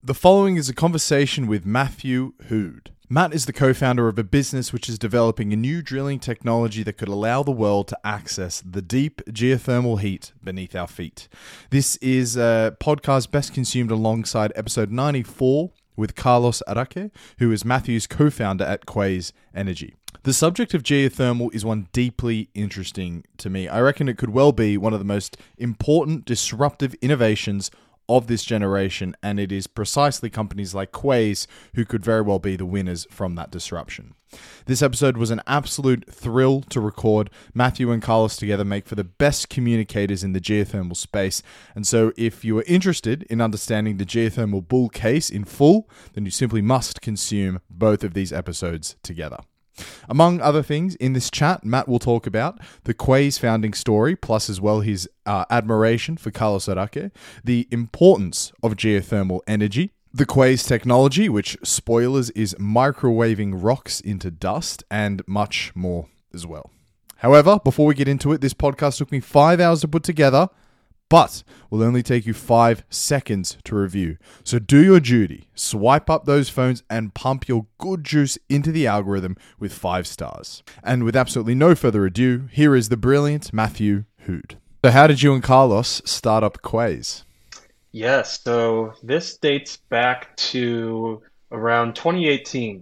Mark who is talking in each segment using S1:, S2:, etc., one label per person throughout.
S1: The following is a conversation with Matthew Hood. Matt is the co-founder of a business which is developing a new drilling technology that could allow the world to access the deep geothermal heat beneath our feet. This is a podcast best consumed alongside episode 94 with Carlos Araque, who is Matthew's co-founder at Quaise Energy. The subject of geothermal is one deeply interesting to me. I reckon it could well be one of the most important disruptive innovations of this generation, and it is precisely companies like Quaise who could very well be the winners from that disruption. This episode was an absolute thrill to record. Matthew and Carlos together make for the best communicators in the geothermal space, and so if you are interested in understanding the geothermal bull case in full, then you simply must consume both of these episodes together. Among other things, in this chat, Matt will talk about the Quaise founding story, plus as well his admiration for Carlos Araque, the importance of geothermal energy, the Quaise technology, which, spoilers, is microwaving rocks into dust, and much more as well. However, before we get into it, this podcast took me 5 hours to put together, but will only take you 5 seconds to review. So do your duty, swipe up those phones and pump your good juice into the algorithm with 5 stars. And with absolutely no further ado, here is the brilliant Matthew Hood. So how did you and Carlos start up Quaise?
S2: Yes, so this dates back to around 2018.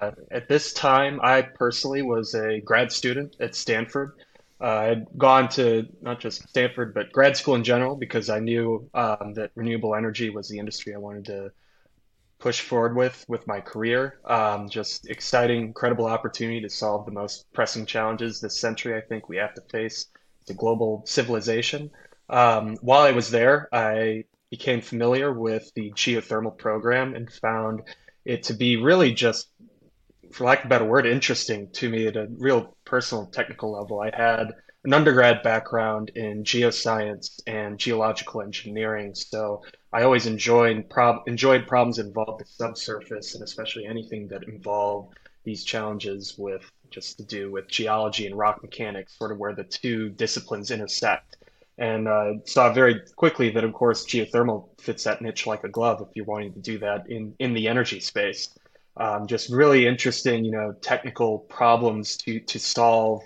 S2: At this time, I personally was a grad student at Stanford. I'd gone to not just Stanford, but grad school in general because I knew that renewable energy was the industry I wanted to push forward with my career. Just exciting, incredible opportunity to solve the most pressing challenges this century I think we have to face as a global civilization. While I was there, I became familiar with the geothermal program and found it to be really just, for lack of a better word, interesting to me at a real personal technical level. I had an undergrad background in geoscience and geological engineering, so I always enjoyed problems involved the subsurface, and especially anything that involved these challenges with just to do with geology and rock mechanics, sort of where the two disciplines intersect. And saw very quickly that, of course, geothermal fits that niche like a glove if you're wanting to do that in the energy space. Just really interesting, technical problems to solve.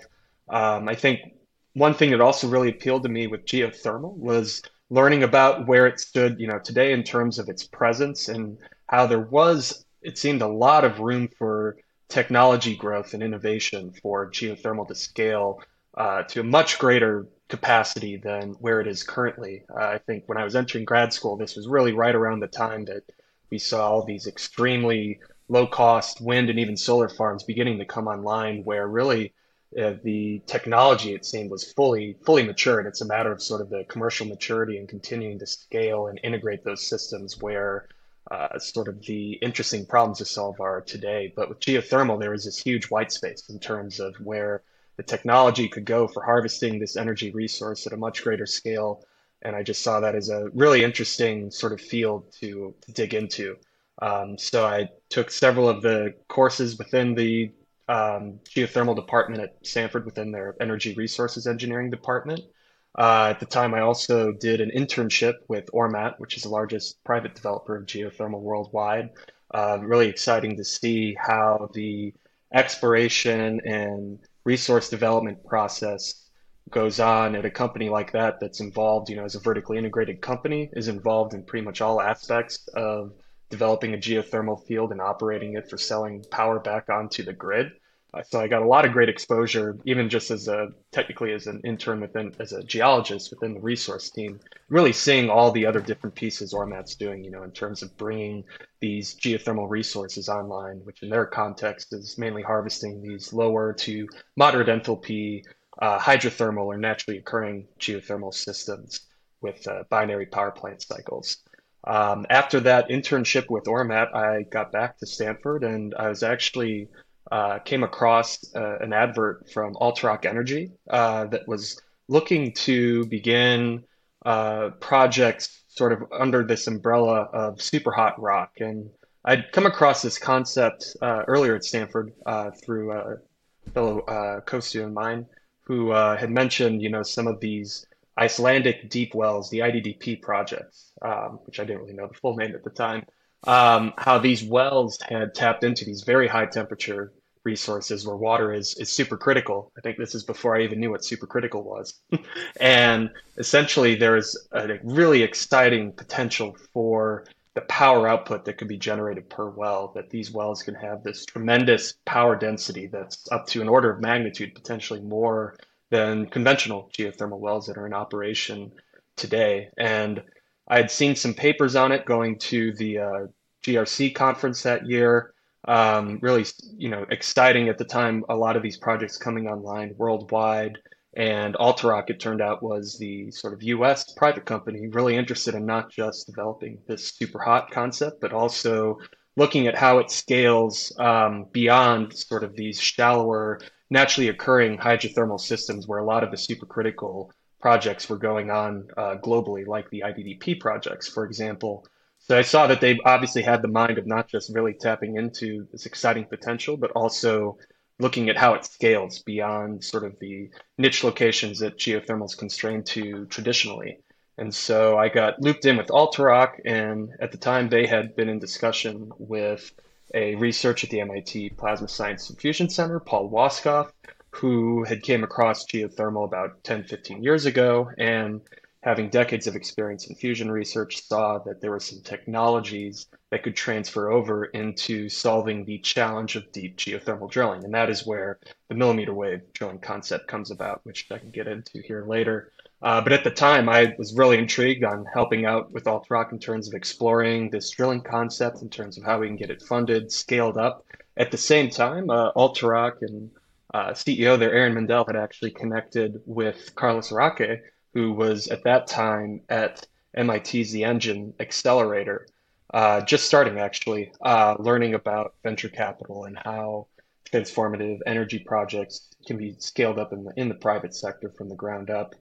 S2: I think one thing that also really appealed to me with geothermal was learning about where it stood, today in terms of its presence and how there was, it seemed, a lot of room for technology growth and innovation for geothermal to scale to a much greater capacity than where it is currently. I think when I was entering grad school, this was really right around the time that we saw all these extremely low-cost wind and even solar farms beginning to come online, where really the technology, it seemed, was fully matured. It's a matter of sort of the commercial maturity and continuing to scale and integrate those systems where sort of the interesting problems to solve are today. But with geothermal, there is this huge white space in terms of where the technology could go for harvesting this energy resource at a much greater scale. And I just saw that as a really interesting sort of field to dig into. So I took several of the courses within the geothermal department at Stanford within their energy resources engineering department. At the time, I also did an internship with Ormat, which is the largest private developer of geothermal worldwide. Really exciting to see how the exploration and resource development process goes on at a company like that that's involved, as a vertically integrated company, is involved in pretty much all aspects of developing a geothermal field and operating it for selling power back onto the grid. So I got a lot of great exposure, even just technically as an intern as a geologist within the resource team, really seeing all the other different pieces Ormat's doing, in terms of bringing these geothermal resources online, which in their context is mainly harvesting these lower to moderate enthalpy hydrothermal or naturally occurring geothermal systems with binary power plant cycles. After that internship with Ormat, I got back to Stanford, and I was actually came across an advert from Altrock Energy that was looking to begin projects sort of under this umbrella of super hot rock. And I'd come across this concept earlier at Stanford through a fellow co-student of mine who had mentioned, some of these Icelandic deep wells, the IDDP projects, which I didn't really know the full name at the time. how these wells had tapped into these very high temperature resources where water is supercritical. I think this is before I even knew what supercritical was. And essentially, there's a really exciting potential for the power output that could be generated per well, that these wells can have this tremendous power density that's up to an order of magnitude, potentially more than conventional geothermal wells that are in operation today. And I had seen some papers on it going to the GRC conference that year. Really, exciting at the time. A lot of these projects coming online worldwide, and Alterock, it turned out, was the sort of U.S. private company really interested in not just developing this super hot concept, but also looking at how it scales beyond sort of these shallower, naturally occurring hydrothermal systems where a lot of the supercritical projects were going on globally, like the IDDP projects, for example. So I saw that they obviously had the mind of not just really tapping into this exciting potential, but also looking at how it scales beyond sort of the niche locations that geothermal is constrained to traditionally. And so I got looped in with Alterock, and at the time they had been in discussion with a researcher at the MIT Plasma Science and Fusion Center, Paul Waskoff, who had came across geothermal about 10, 15 years ago, and having decades of experience in fusion research, saw that there were some technologies that could transfer over into solving the challenge of deep geothermal drilling. And that is where the millimeter wave drilling concept comes about, which I can get into here later. But at the time, I was really intrigued on helping out with Alterock in terms of exploring this drilling concept, in terms of how we can get it funded, scaled up. At the same time, Alterock and CEO there, Aaron Mendel, had actually connected with Carlos Araque, who was at that time at MIT's The Engine Accelerator, just starting actually, learning about venture capital and how transformative energy projects can be scaled up in the private sector from the ground up.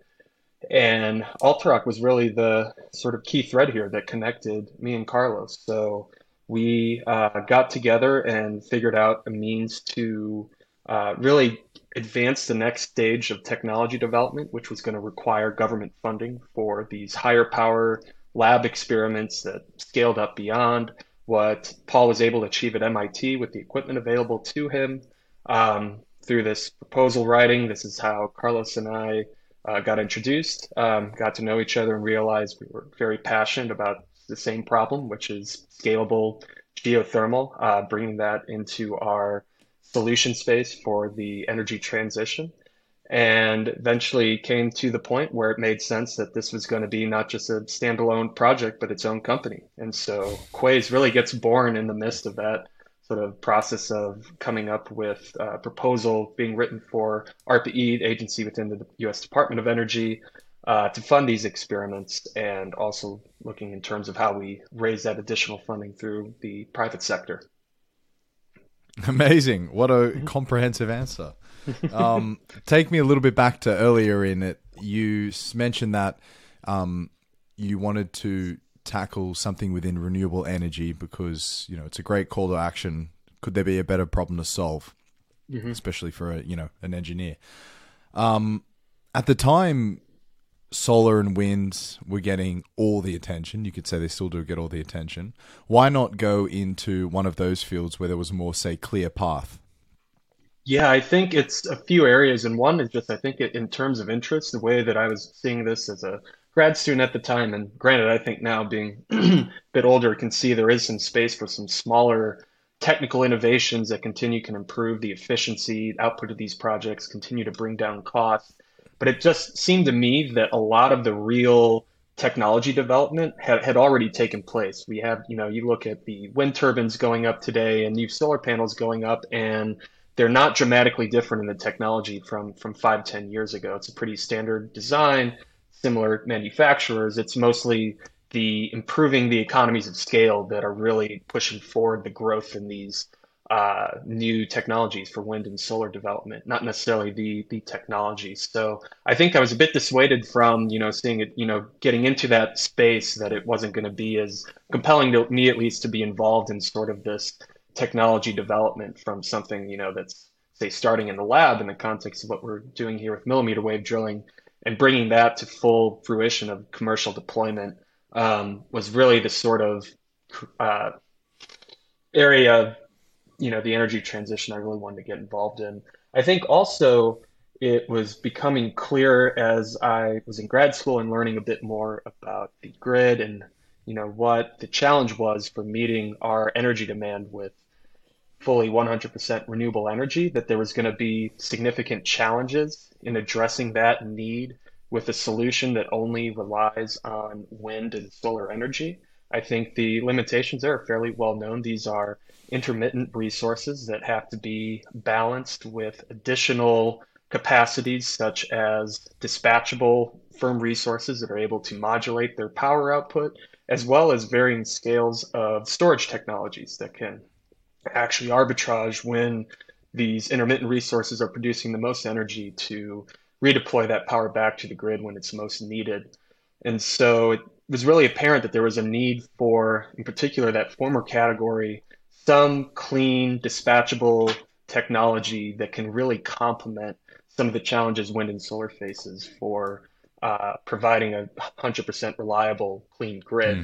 S2: And Alterock was really the sort of key thread here that connected me and Carlos. So we got together and figured out a means to really advance the next stage of technology development, which was going to require government funding for these higher power lab experiments that scaled up beyond what Paul was able to achieve at MIT with the equipment available to him. Through this proposal writing, this is how Carlos and I got introduced, got to know each other, and realized we were very passionate about the same problem, which is scalable geothermal, bringing that into our solution space for the energy transition. And eventually came to the point where it made sense that this was going to be not just a standalone project, but its own company. And so Quaise really gets born in the midst of that sort of process of coming up with a proposal being written for ARPA-E, the agency within the US Department of Energy, to fund these experiments, and also looking in terms of how we raise that additional funding through the private sector.
S1: Amazing. What a comprehensive answer. Take me a little bit back to earlier in it. You mentioned that you wanted to tackle something within renewable energy because, it's a great call to action. Could there be a better problem to solve, especially for an engineer? At the time, solar and wind were getting all the attention. You could say they still do get all the attention. Why not go into one of those fields where there was more, say, clear path?
S2: Yeah, I think it's a few areas, and one is just I think in terms of interest, the way that I was seeing this as a grad student at the time, and granted, I think now being a bit older, can see there is some space for some smaller technical innovations that can improve the efficiency, output of these projects, continue to bring down costs. But it just seemed to me that a lot of the real technology development had already taken place. We have, you look at the wind turbines going up today and new solar panels going up, and they're not dramatically different in the technology from 5, 10 years ago. It's a pretty standard design, similar manufacturers. It's mostly the improving the economies of scale that are really pushing forward the growth in these new technologies for wind and solar development, not necessarily the technology. So I think I was a bit dissuaded from, seeing it, getting into that space, that it wasn't going to be as compelling to me, at least, to be involved in sort of this technology development from something, that's, say, starting in the lab in the context of what we're doing here with millimeter wave drilling, and bringing that to full fruition of commercial deployment was really the sort of area, the energy transition I really wanted to get involved in. I think also it was becoming clear as I was in grad school and learning a bit more about the grid and, what the challenge was for meeting our energy demand with fully 100% renewable energy, that there was going to be significant challenges in addressing that need with a solution that only relies on wind and solar energy. I think the limitations there are fairly well known. These are intermittent resources that have to be balanced with additional capacities, such as dispatchable firm resources that are able to modulate their power output, as well as varying scales of storage technologies that can actually arbitrage when these intermittent resources are producing the most energy to redeploy that power back to the grid when it's most needed. And so it was really apparent that there was a need for, in particular, that former category, some clean, dispatchable technology that can really complement some of the challenges wind and solar faces for providing a 100% reliable, clean grid.
S1: Mm.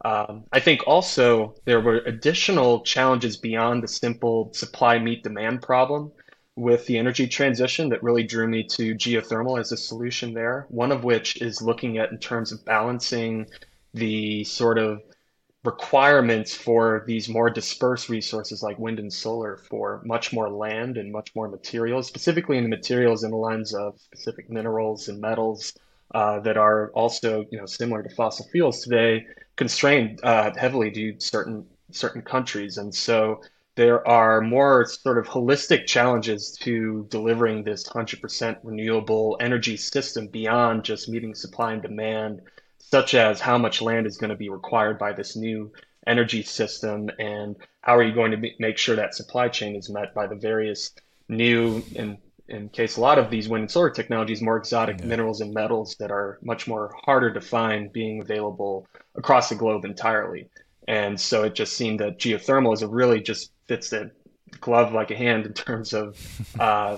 S2: I think also there were additional challenges beyond the simple supply meet demand problem with the energy transition that really drew me to geothermal as a solution there. One of which is looking at in terms of balancing the sort of requirements for these more dispersed resources like wind and solar for much more land and much more materials, specifically in the materials in the lens of specific minerals and metals that are also, similar to fossil fuels today, constrained heavily to certain countries. And so there are more sort of holistic challenges to delivering this 100% renewable energy system beyond just meeting supply and demand, such as how much land is going to be required by this new energy system, and how are you going to make sure that supply chain is met by the various new, in case a lot of these wind and solar technologies, more exotic
S1: Yeah.
S2: minerals and metals that are much more harder to find being available across the globe entirely. And so it just seemed that geothermal is a really just fits the glove like a hand in terms of uh,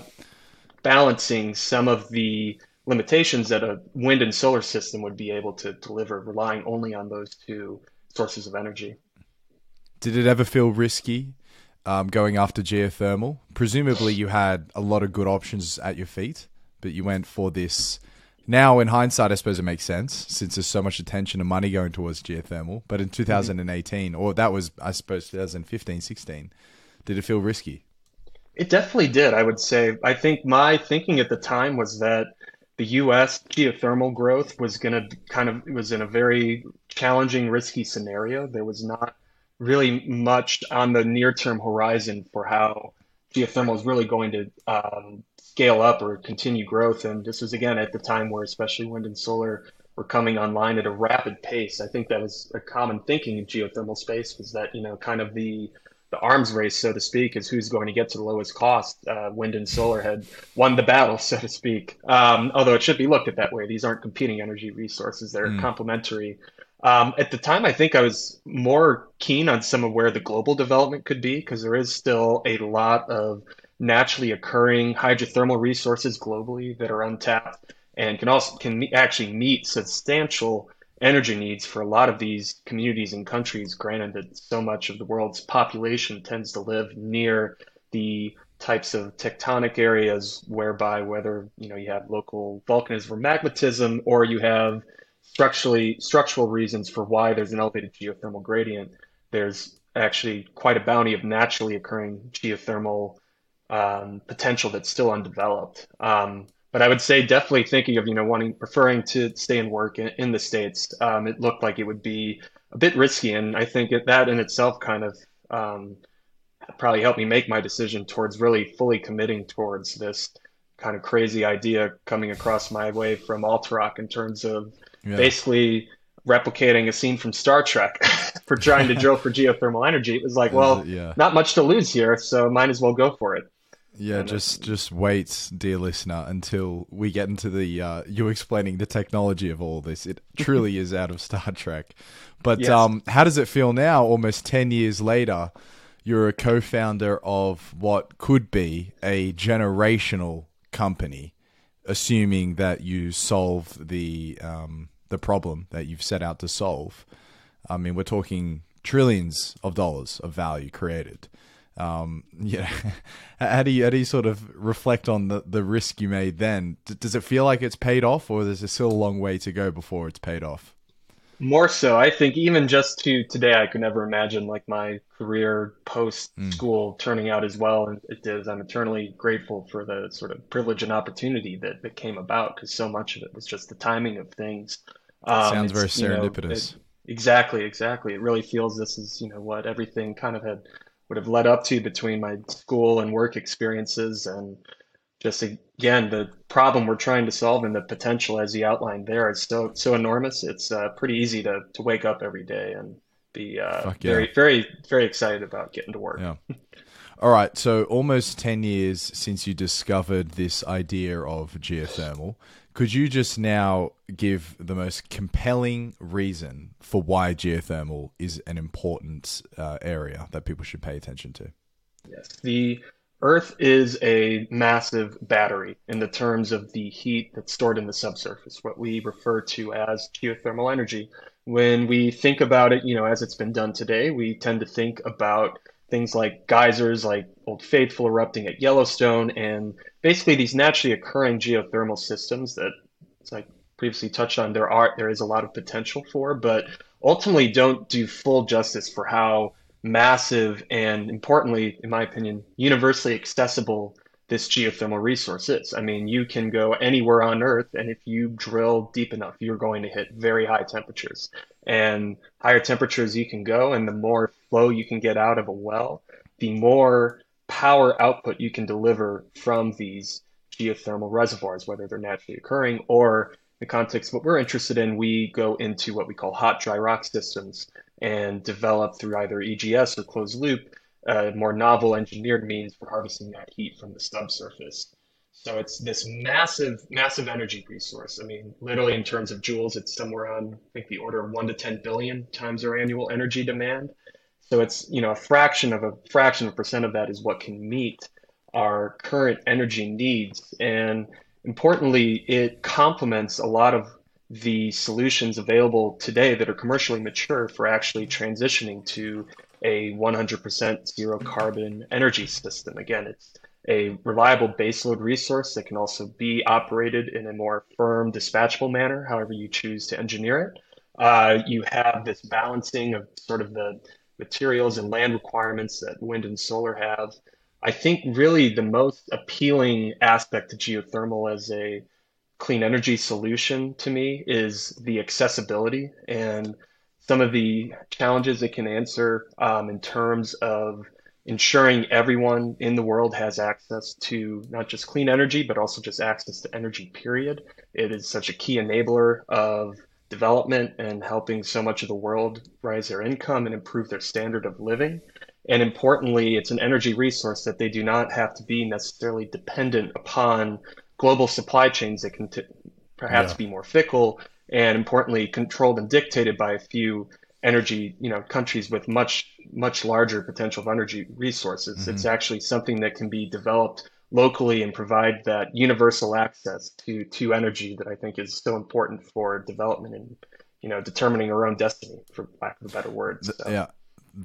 S2: balancing some of the limitations that a wind and solar system would be able to deliver, relying only on those two sources of energy.
S1: Did it ever feel risky going after geothermal? Presumably, you had a lot of good options at your feet, but you went for this. Now, in hindsight, I suppose it makes sense since there's so much attention and money going towards geothermal. But in
S2: Mhm.
S1: 2018, or that was, I suppose, 2015, 16, did it feel risky?
S2: It definitely did, I would say. I think my thinking at the time was that the US geothermal growth was going to kind of, it was in a very challenging, risky scenario. There was not really much on the near-term horizon for how geothermal is really going to scale up or continue growth. And this was, again, at the time where especially wind and solar were coming online at a rapid pace. I think that was a common thinking in geothermal space was that, kind of the arms race, so to speak, is who's going to get to the lowest cost. Wind and solar had won the battle, so to speak. Although it should be looked at that way. These aren't competing energy resources, they're
S1: Mm.
S2: complementary. At the time, I think I was more keen on some of where the global development could be, because there is still a lot of naturally occurring hydrothermal resources globally that are untapped and actually meet substantial energy needs for a lot of these communities and countries, granted that so much of the world's population tends to live near the types of tectonic areas whereby whether you have local volcanism or magmatism or you have structural reasons for why there's an elevated geothermal gradient, there's actually quite a bounty of naturally occurring geothermal potential that's still undeveloped. But I would say definitely thinking of, preferring to stay and work in the States. It looked like it would be a bit risky. And I think that in itself kind of um, probably helped me make my decision towards really fully committing towards this kind of crazy idea coming across my way from Altarock in terms of
S1: Yeah.
S2: basically replicating a scene from Star Trek for trying to drill for geothermal energy. It was like,
S1: Is it-
S2: well,
S1: yeah.
S2: not much to lose here, so might as well go for it.
S1: Yeah,
S2: And
S1: just wait, dear listener, until we get into the you explaining the technology of all this. It truly is out of Star Trek. But
S2: yes.
S1: how does it feel now, almost 10 years later? You're a co-founder of what could be a generational company, assuming that you solve the problem that you've set out to solve. I mean, we're talking trillions of dollars of value created. Yeah, how do you sort of reflect on the risk you made then? Does it feel like it's paid off, or there's still a long way to go before it's paid off?
S2: More so, I think even just to today, I could never imagine like my career post
S1: Mm.
S2: school turning out as well as it did. I'm eternally grateful for the sort of privilege and opportunity that came about because so much of it was just the timing of things.
S1: Sounds very
S2: It's,
S1: serendipitous.
S2: exactly, exactly. It really feels this is, what everything kind of had would have led up to between my school and work experiences and just again, the problem we're trying to solve and the potential, as you outlined there, is so enormous. It's pretty easy to wake up every day and be
S1: Fuck yeah.
S2: very, very, very excited about getting to work.
S1: Yeah. All right, so almost 10 years since you discovered this idea of geothermal. Could you just now give the most compelling reason for why geothermal is an important area that people should pay attention to?
S2: Yes, the Earth is a massive battery in the terms of the heat that's stored in the subsurface, what we refer to as geothermal energy. When we think about it, as it's been done today, we tend to think about things like geysers, like Old Faithful erupting at Yellowstone, and basically these naturally occurring geothermal systems that, as I previously touched on, there is a lot of potential for, but ultimately don't do full justice for how massive and importantly, in my opinion, universally accessible this geothermal resource is. I mean, you can go anywhere on Earth, and if you drill deep enough, you're going to hit very high temperatures. And higher temperatures you can go, and the more flow you can get out of a well, the more power output you can deliver from these geothermal reservoirs, whether they're naturally occurring or in the context of what we're interested in, we go into what we call hot dry rock systems and develop through either EGS or closed loop more novel engineered means for harvesting that heat from the subsurface. So it's this massive, massive energy resource. I mean, literally in terms of joules, it's somewhere on, I think, the order of 1 to 10 billion times our annual energy demand. So it's, a fraction of a percent of that is what can meet our current energy needs. And importantly, it complements a lot of the solutions available today that are commercially mature for actually transitioning to a 100% zero carbon energy system. Again, it's a reliable baseload resource that can also be operated in a more firm, dispatchable manner, however you choose to engineer it. You have this balancing of sort of the materials and land requirements that wind and solar have. I think really the most appealing aspect to geothermal as a clean energy solution to me is the accessibility and some of the challenges it can answer in terms of ensuring everyone in the world has access to not just clean energy, but also just access to energy, period. It is such a key enabler of development and helping so much of the world rise their income and improve their standard of living. And importantly, it's an energy resource that they do not have to be necessarily dependent upon global supply chains that can perhaps
S1: Yeah.
S2: be more fickle and importantly controlled and dictated by a few energy, countries with much larger potential of energy resources.
S1: Hmm.
S2: It's actually something that can be developed locally and provide that universal access to energy that I think is so important for development and determining our own destiny, for lack of a better word. So
S1: Yeah,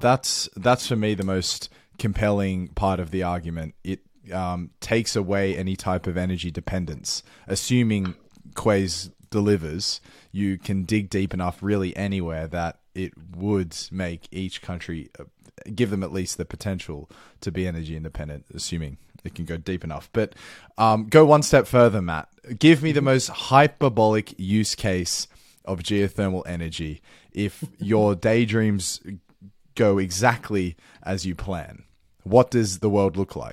S1: that's for me the most compelling part of the argument. It takes away any type of energy dependence. Assuming Quays delivers, you can dig deep enough really anywhere that it would make each country give them at least the potential to be energy independent, assuming it can go deep enough. But go one step further, Matt. Give me the most hyperbolic use case of geothermal energy if your daydreams go exactly as you plan. What does the world look like?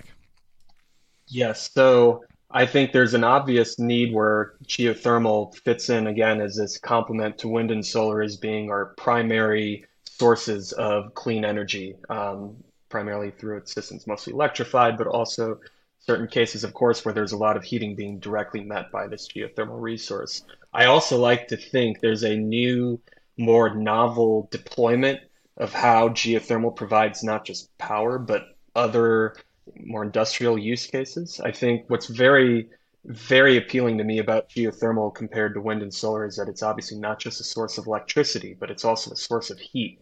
S2: yes, so I think there's an obvious need where geothermal fits in again as this complement to wind and solar as being our primary sources of clean energy, primarily through its systems, mostly electrified, but also certain cases, of course, where there's a lot of heating being directly met by this geothermal resource. I also like to think there's a new, more novel deployment of how geothermal provides not just power, but other more industrial use cases. I think what's very, very appealing to me about geothermal compared to wind and solar is that it's obviously not just a source of electricity, but it's also a source of heat.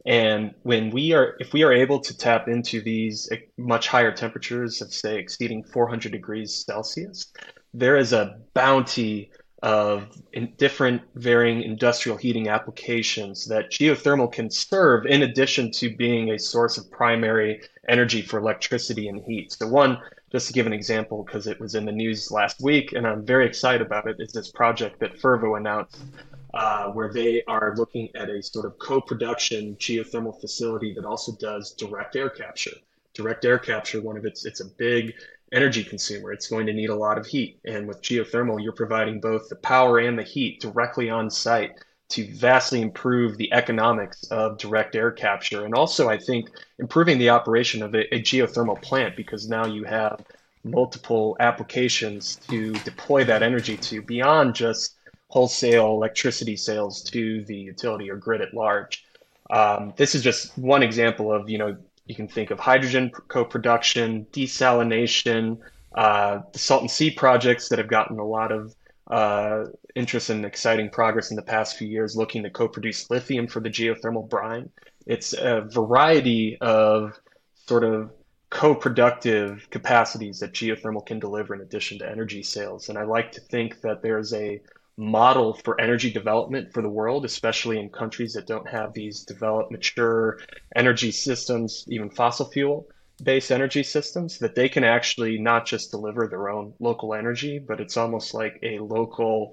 S2: And if we are able to tap into these much higher temperatures of, say, exceeding 400 degrees Celsius, there is a bounty of different varying industrial heating applications that geothermal can serve in addition to being a source of primary energy for electricity and heat. So one, just to give an example, because it was in the news last week and I'm very excited about it, is this project that Fervo announced where they are looking at a sort of co-production geothermal facility that also does direct air capture. Direct air capture, it's a big energy consumer. It's going to need a lot of heat. And with geothermal, you're providing both the power and the heat directly on site to vastly improve the economics of direct air capture. And also, I think, improving the operation of a geothermal plant because now you have multiple applications to deploy that energy to beyond just wholesale electricity sales to the utility or grid at large. This is just one example of, you can think of hydrogen co-production, desalination, the Salton Sea projects that have gotten a lot of interest and exciting progress in the past few years, looking to co-produce lithium for the geothermal brine. It's a variety of sort of co-productive capacities that geothermal can deliver in addition to energy sales. And I like to think that there's a model for energy development for the world, especially in countries that don't have these developed, mature energy systems, even fossil fuel based energy systems, that they can actually not just deliver their own local energy, but it's almost like a local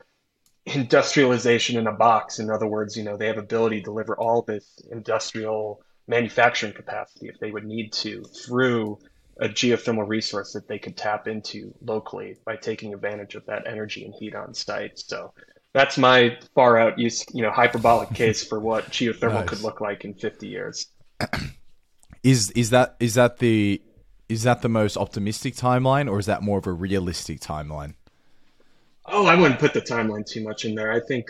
S2: industrialization in a box. In other words, they have ability to deliver all this industrial manufacturing capacity if they would need to through a geothermal resource that they could tap into locally by taking advantage of that energy and heat on site. So that's my far out use, hyperbolic case for what geothermal could
S1: Nice.
S2: look like in 50 years.
S1: Is that the most optimistic timeline, or is that more of a realistic timeline?
S2: Oh, I wouldn't put the timeline too much in there. I think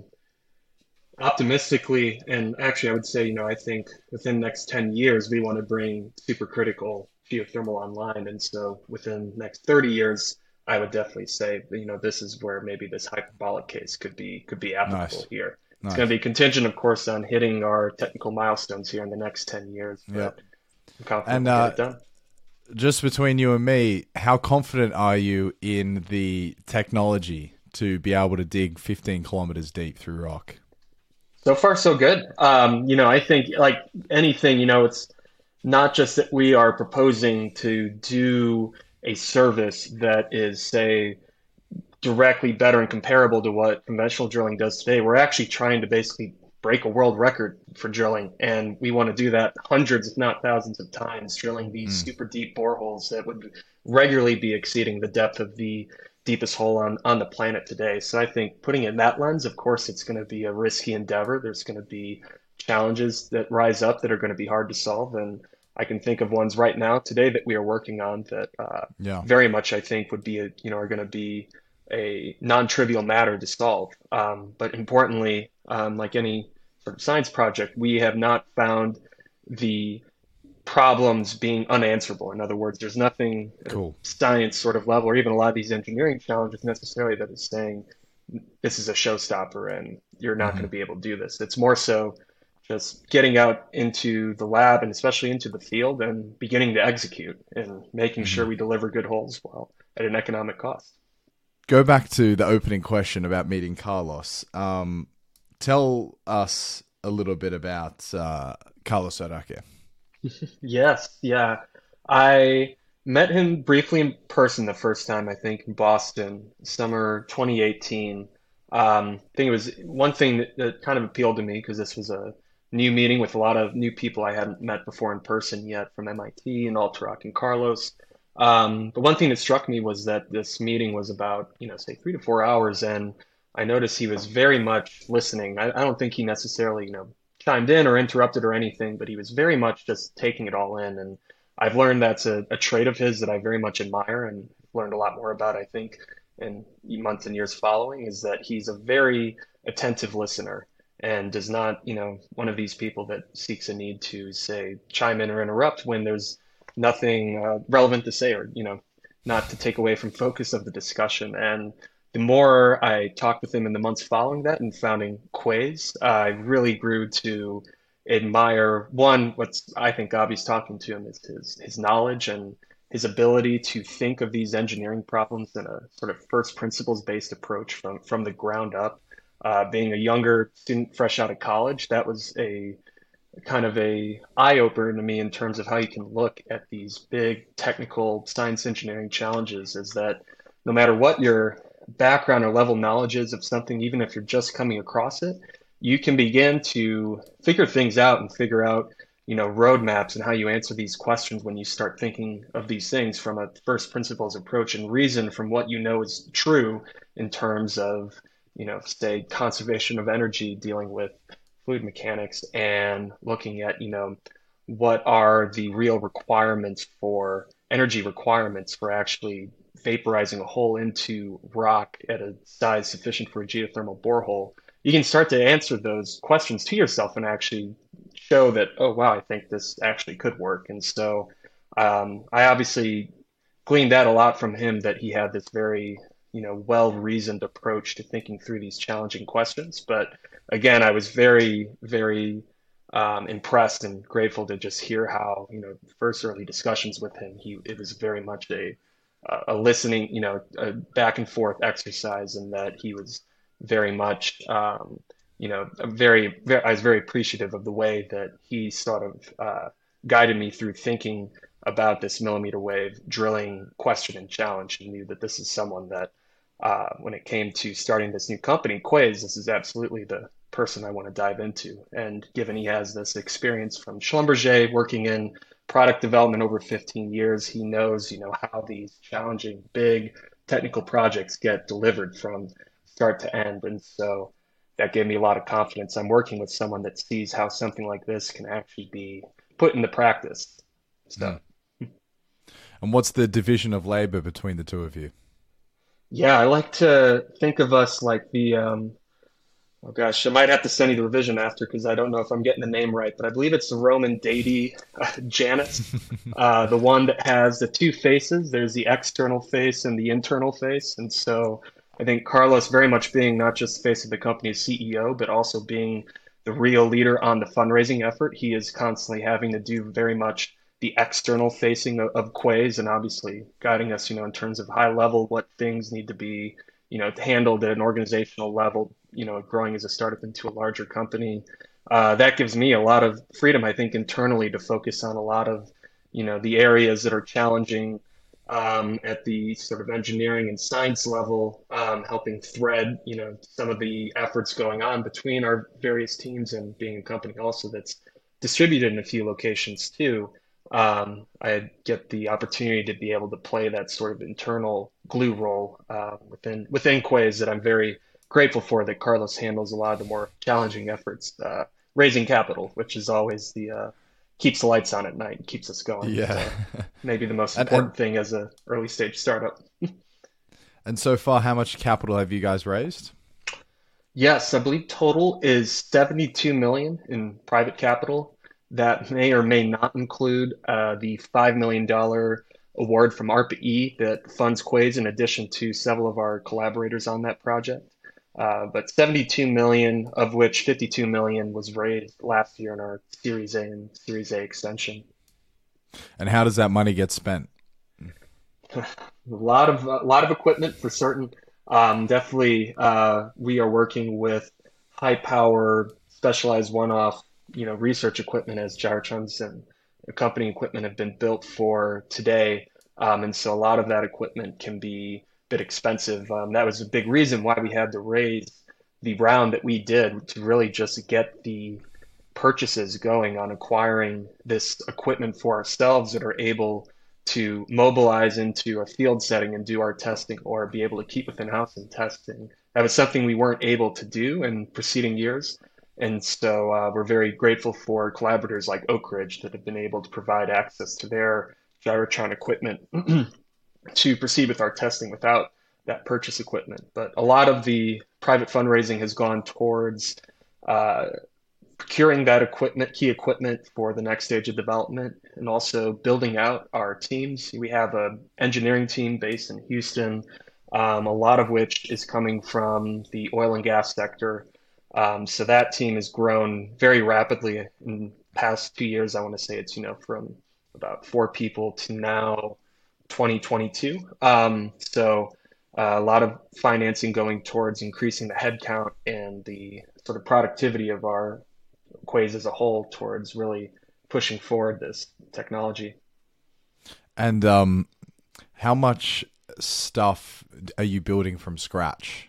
S2: optimistically, and actually, I would say, I think within the next 10 years, we want to bring supercritical geothermal online. And so within the next 30 years, I would definitely say, this is where maybe this hyperbolic case could be applicable
S1: Nice,
S2: here. It's going
S1: nice.
S2: to be contingent, of course, on hitting our technical milestones here in the next 10 years,
S1: Yep.
S2: but I'm confident
S1: And
S2: we'll get it done.
S1: just between you and me, how confident are you in the technology to be able to dig 15 kilometers deep through rock?
S2: So far, so good. I think like anything, it's not just that we are proposing to do a service that is, say, directly better and comparable to what conventional drilling does today. We're actually trying to basically break a world record for drilling, and we want to do that hundreds, if not thousands of times, drilling these
S1: Mm,
S2: super deep boreholes that would regularly be exceeding the depth of the deepest hole on the planet today. So I think putting it in that lens, of course, it's going to be a risky endeavor. There's going to be challenges that rise up that are going to be hard to solve, and I can think of ones right now today that we are working on that
S1: yeah,
S2: very much I think would be are going to be a non-trivial matter to solve. But importantly, like any sort of science project, we have not found the problems being unanswerable. In other words, there's nothing at a
S1: cool.
S2: science sort of level, or even a lot of these engineering challenges necessarily that is saying this is a showstopper and you're not going
S1: Hmm.
S2: to be able to do this. It's more so just getting out into the lab and especially into the field and beginning to execute and making
S1: Hmm.
S2: sure we deliver good holes well at an economic cost.
S1: Go back to the opening question about meeting Carlos. Tell us a little bit about Carlos Araque.
S2: Yes, yeah. I met him briefly in person the first time, I think, in Boston, summer 2018. I think it was one thing that kind of appealed to me because this was a new meeting with a lot of new people I hadn't met before in person yet from MIT and Alterac and Carlos. But one thing that struck me was that this meeting was about, say 3 to 4 hours, and I noticed he was very much listening. I don't think he necessarily, chimed in or interrupted or anything, but he was very much just taking it all in. And I've learned that's a trait of his that I very much admire and learned a lot more about, I think, in months and years following, is that he's a very attentive listener and does not, one of these people that seeks a need to say, chime in or interrupt when there's nothing relevant to say or, not to take away from focus of the discussion. And the more I talked with him in the months following that and founding Quays, I really grew to admire one, what's I think obvious talking to him is his knowledge and his ability to think of these engineering problems in a sort of first principles based approach from the ground up. Being a younger student fresh out of college, that was a kind of a eye opener to me in terms of how you can look at these big technical science engineering challenges. Is that no matter what your background or level knowledge is of something, even if you're just coming across it, you can begin to figure things out and figure out, roadmaps and how you answer these questions when you start thinking of these things from a first principles approach and reason from what you know is true in terms of, say, conservation of energy, dealing with fluid mechanics and looking at, what are the real requirements for energy requirements for actually vaporizing a hole into rock at a size sufficient for a geothermal borehole. You can start to answer those questions to yourself and actually show that, oh, wow, I think this actually could work. And so I obviously gleaned that a lot from him, that he had this very, well-reasoned approach to thinking through these challenging questions. But again, I was very, very impressed and grateful to just hear how, first early discussions with him, it was very much a listening, a back and forth exercise, and that he was very much, I was very appreciative of the way that he sort of guided me through thinking about this millimeter wave drilling question and challenge, and knew that this is someone that, when it came to starting this new company, Quaise, this is absolutely the person I want to dive into. And given he has this experience from Schlumberger working in product development over 15 years, he knows, how these challenging, big technical projects get delivered from start to end. And so that gave me a lot of confidence. I'm working with someone that sees how something like this can actually be put into practice. So,
S1: And what's the division of labor between the two of you?
S2: yeah, I like to think of us like oh gosh, I might have to send you the revision after because I don't know if I'm getting the name right, but I believe it's the Roman deity Janus, the one that has the two faces. There's the external face and the internal face. And so I think Carlos, very much being not just the face of the company as CEO, but also being the real leader on the fundraising effort, he is constantly having to do very much the external facing of Quaise, and obviously guiding us, in terms of high level, what things need to be, handled at an organizational level, growing as a startup into a larger company. That gives me a lot of freedom, I think, internally to focus on a lot of, the areas that are challenging at the sort of engineering and science level, helping thread, some of the efforts going on between our various teams, and being a company also that's distributed in a few locations too. I get the opportunity to be able to play that sort of internal glue role within Quaise, that I'm very grateful for, that Carlos handles a lot of the more challenging efforts, raising capital, which is always the keeps the lights on at night and keeps us going.
S1: Yeah.
S2: So maybe the most
S1: and,
S2: important
S1: and
S2: thing as a early stage startup.
S1: and so far, how much capital have you guys raised?
S2: Yes, I believe total is 72 million in private capital. That may or may not include the $5 million award from ARPA-E that funds Quaise, in addition to several of our collaborators on that project. But 72 million, of which 52 million was raised last year in our Series A and Series A extension.
S1: And how does that money get spent?
S2: A lot of equipment for certain. Definitely, we are working with high power, specialized one-off, research equipment, as gyrotrons and accompanying equipment have been built for today. And so a lot of that equipment can be a bit expensive. That was a big reason why we had to raise the round that we did, to really just get the purchases going on acquiring this equipment for ourselves, that are able to mobilize into a field setting and do our testing, or be able to keep within house and testing. That was something we weren't able to do in preceding years. And so we're very grateful for collaborators like Oak Ridge that have been able to provide access to their Gyrotron equipment to proceed with our testing without that purchase equipment. But a lot of the private fundraising has gone towards uh, procuring that equipment, key equipment for the next stage of development, and also building out our teams. We have an engineering team based in Houston, a lot of which is coming from the oil and gas sector. So that team has grown very rapidly in the past 2 years. I want to say it's, from about 4 people to now 2022. A lot of financing going towards increasing the headcount and the sort of productivity of our Quays as a whole towards really pushing forward this technology.
S1: And how much stuff are you building from scratch?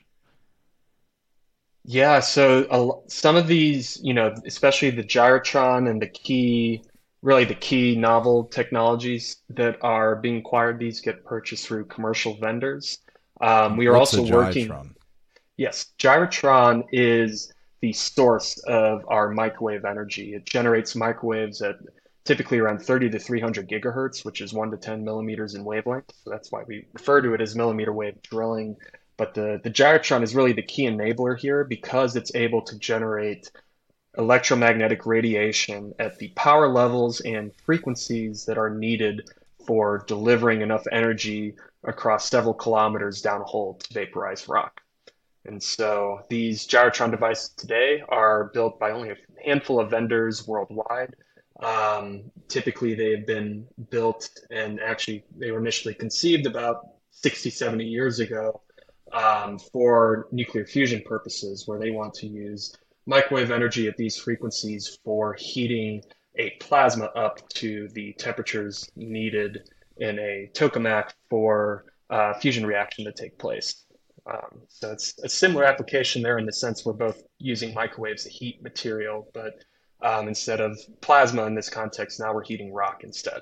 S2: Yeah, so some of these, especially the gyrotron and really the key novel technologies that are being acquired, these get purchased through commercial vendors. We are
S1: What's a
S2: also working.
S1: gyratron?
S2: Yes, gyrotron is the source of our microwave energy. It generates microwaves at typically around 30 to 300 gigahertz, which is 1 to 10 millimeters in wavelength. So that's why we refer to it as millimeter wave drilling. But the gyrotron is really the key enabler here because it's able to generate electromagnetic radiation at the power levels and frequencies that are needed for delivering enough energy across several kilometers down a hole to vaporize rock. And so these gyrotron devices today are built by only a handful of vendors worldwide. Typically, they have been built and actually they were initially conceived about 60, 70 years ago for nuclear fusion purposes, where they want to use microwave energy at these frequencies for heating a plasma up to the temperatures needed in a tokamak for fusion reaction to take place. So it's a similar application there in the sense we're both using microwaves to heat material, but instead of plasma in this context, now we're heating rock instead.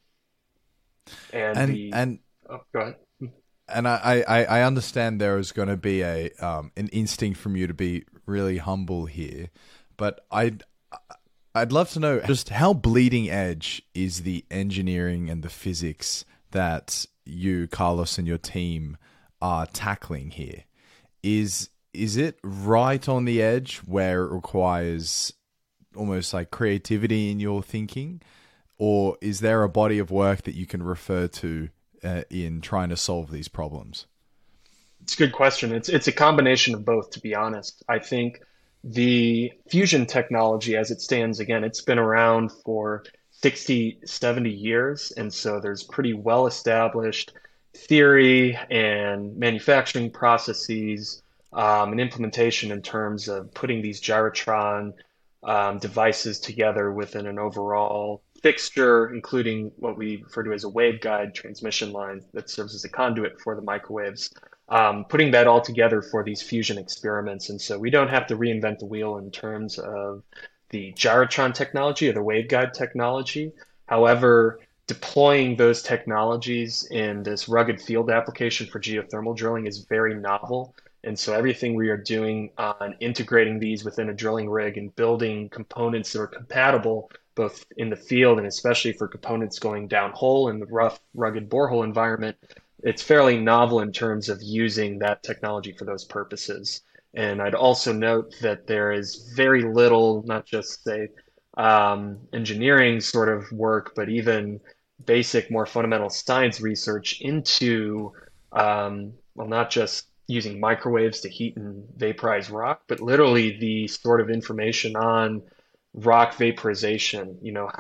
S2: And
S1: And
S2: the
S1: and
S2: oh, go ahead.
S1: and I understand there is going to be a an instinct from you to be really humble here, but I'd love to know just how bleeding edge is the engineering and the physics that you, Carlos, and your team are tackling here. Is it right on the edge where it requires almost like creativity in your thinking, or is there a body of work that you can refer to in trying to solve these problems?
S2: It's a good question. It's a combination of both, to be honest. I think the fusion technology as it stands, again, it's been around for 60, 70 years. And so there's pretty well established theory and manufacturing processes and implementation in terms of putting these gyrotron devices together within an overall fixture, including what we refer to as a waveguide transmission line that serves as a conduit for the microwaves, putting that all together for these fusion experiments. And so we don't have to reinvent the wheel in terms of the gyrotron technology or the waveguide technology. However, deploying those technologies in this rugged field application for geothermal drilling is very novel. And so everything we are doing on integrating these within a drilling rig and building components that are compatible both in the field and especially for components going downhole in the rough, rugged borehole environment, it's fairly novel in terms of using that technology for those purposes. And I'd also note that there is very little, not just say engineering sort of work, but even basic, more fundamental science research into, well, not just using microwaves to heat and vaporize rock, but literally the sort of information on rock vaporization,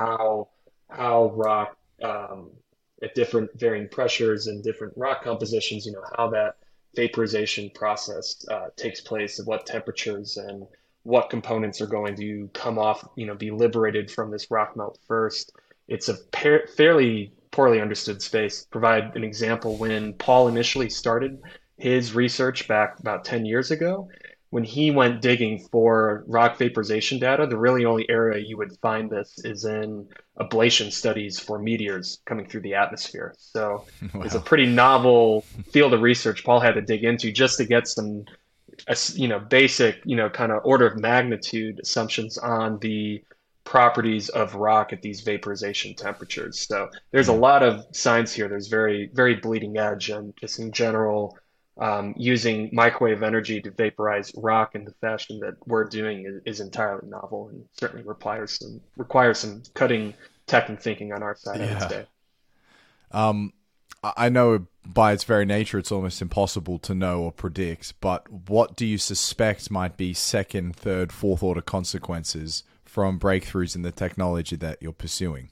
S2: how rock at different varying pressures and different rock compositions, how that vaporization process takes place at what temperatures and what components are going to come off, be liberated from this rock melt first. It's a fairly poorly understood space. Provide an example, when Paul initially started his research back about 10 years ago, when he went digging for rock vaporization data, the really only area you would find this is in ablation studies for meteors coming through the atmosphere. So it's a
S1: Wow.
S2: pretty novel field of research Paul had to dig into just to get some, basic, kind of order of magnitude assumptions on the properties of rock at these vaporization temperatures. So there's a
S1: Hmm.
S2: lot of science here. There's very, very bleeding edge, and just in general, using microwave energy to vaporize rock in the fashion that we're doing is entirely novel and certainly requires some cutting tech and thinking on our side, I would
S1: Yeah.
S2: say.
S1: Um, I know by its very nature, it's almost impossible to know or predict. But what do you suspect might be second, third, fourth order consequences from breakthroughs in the technology that you're pursuing?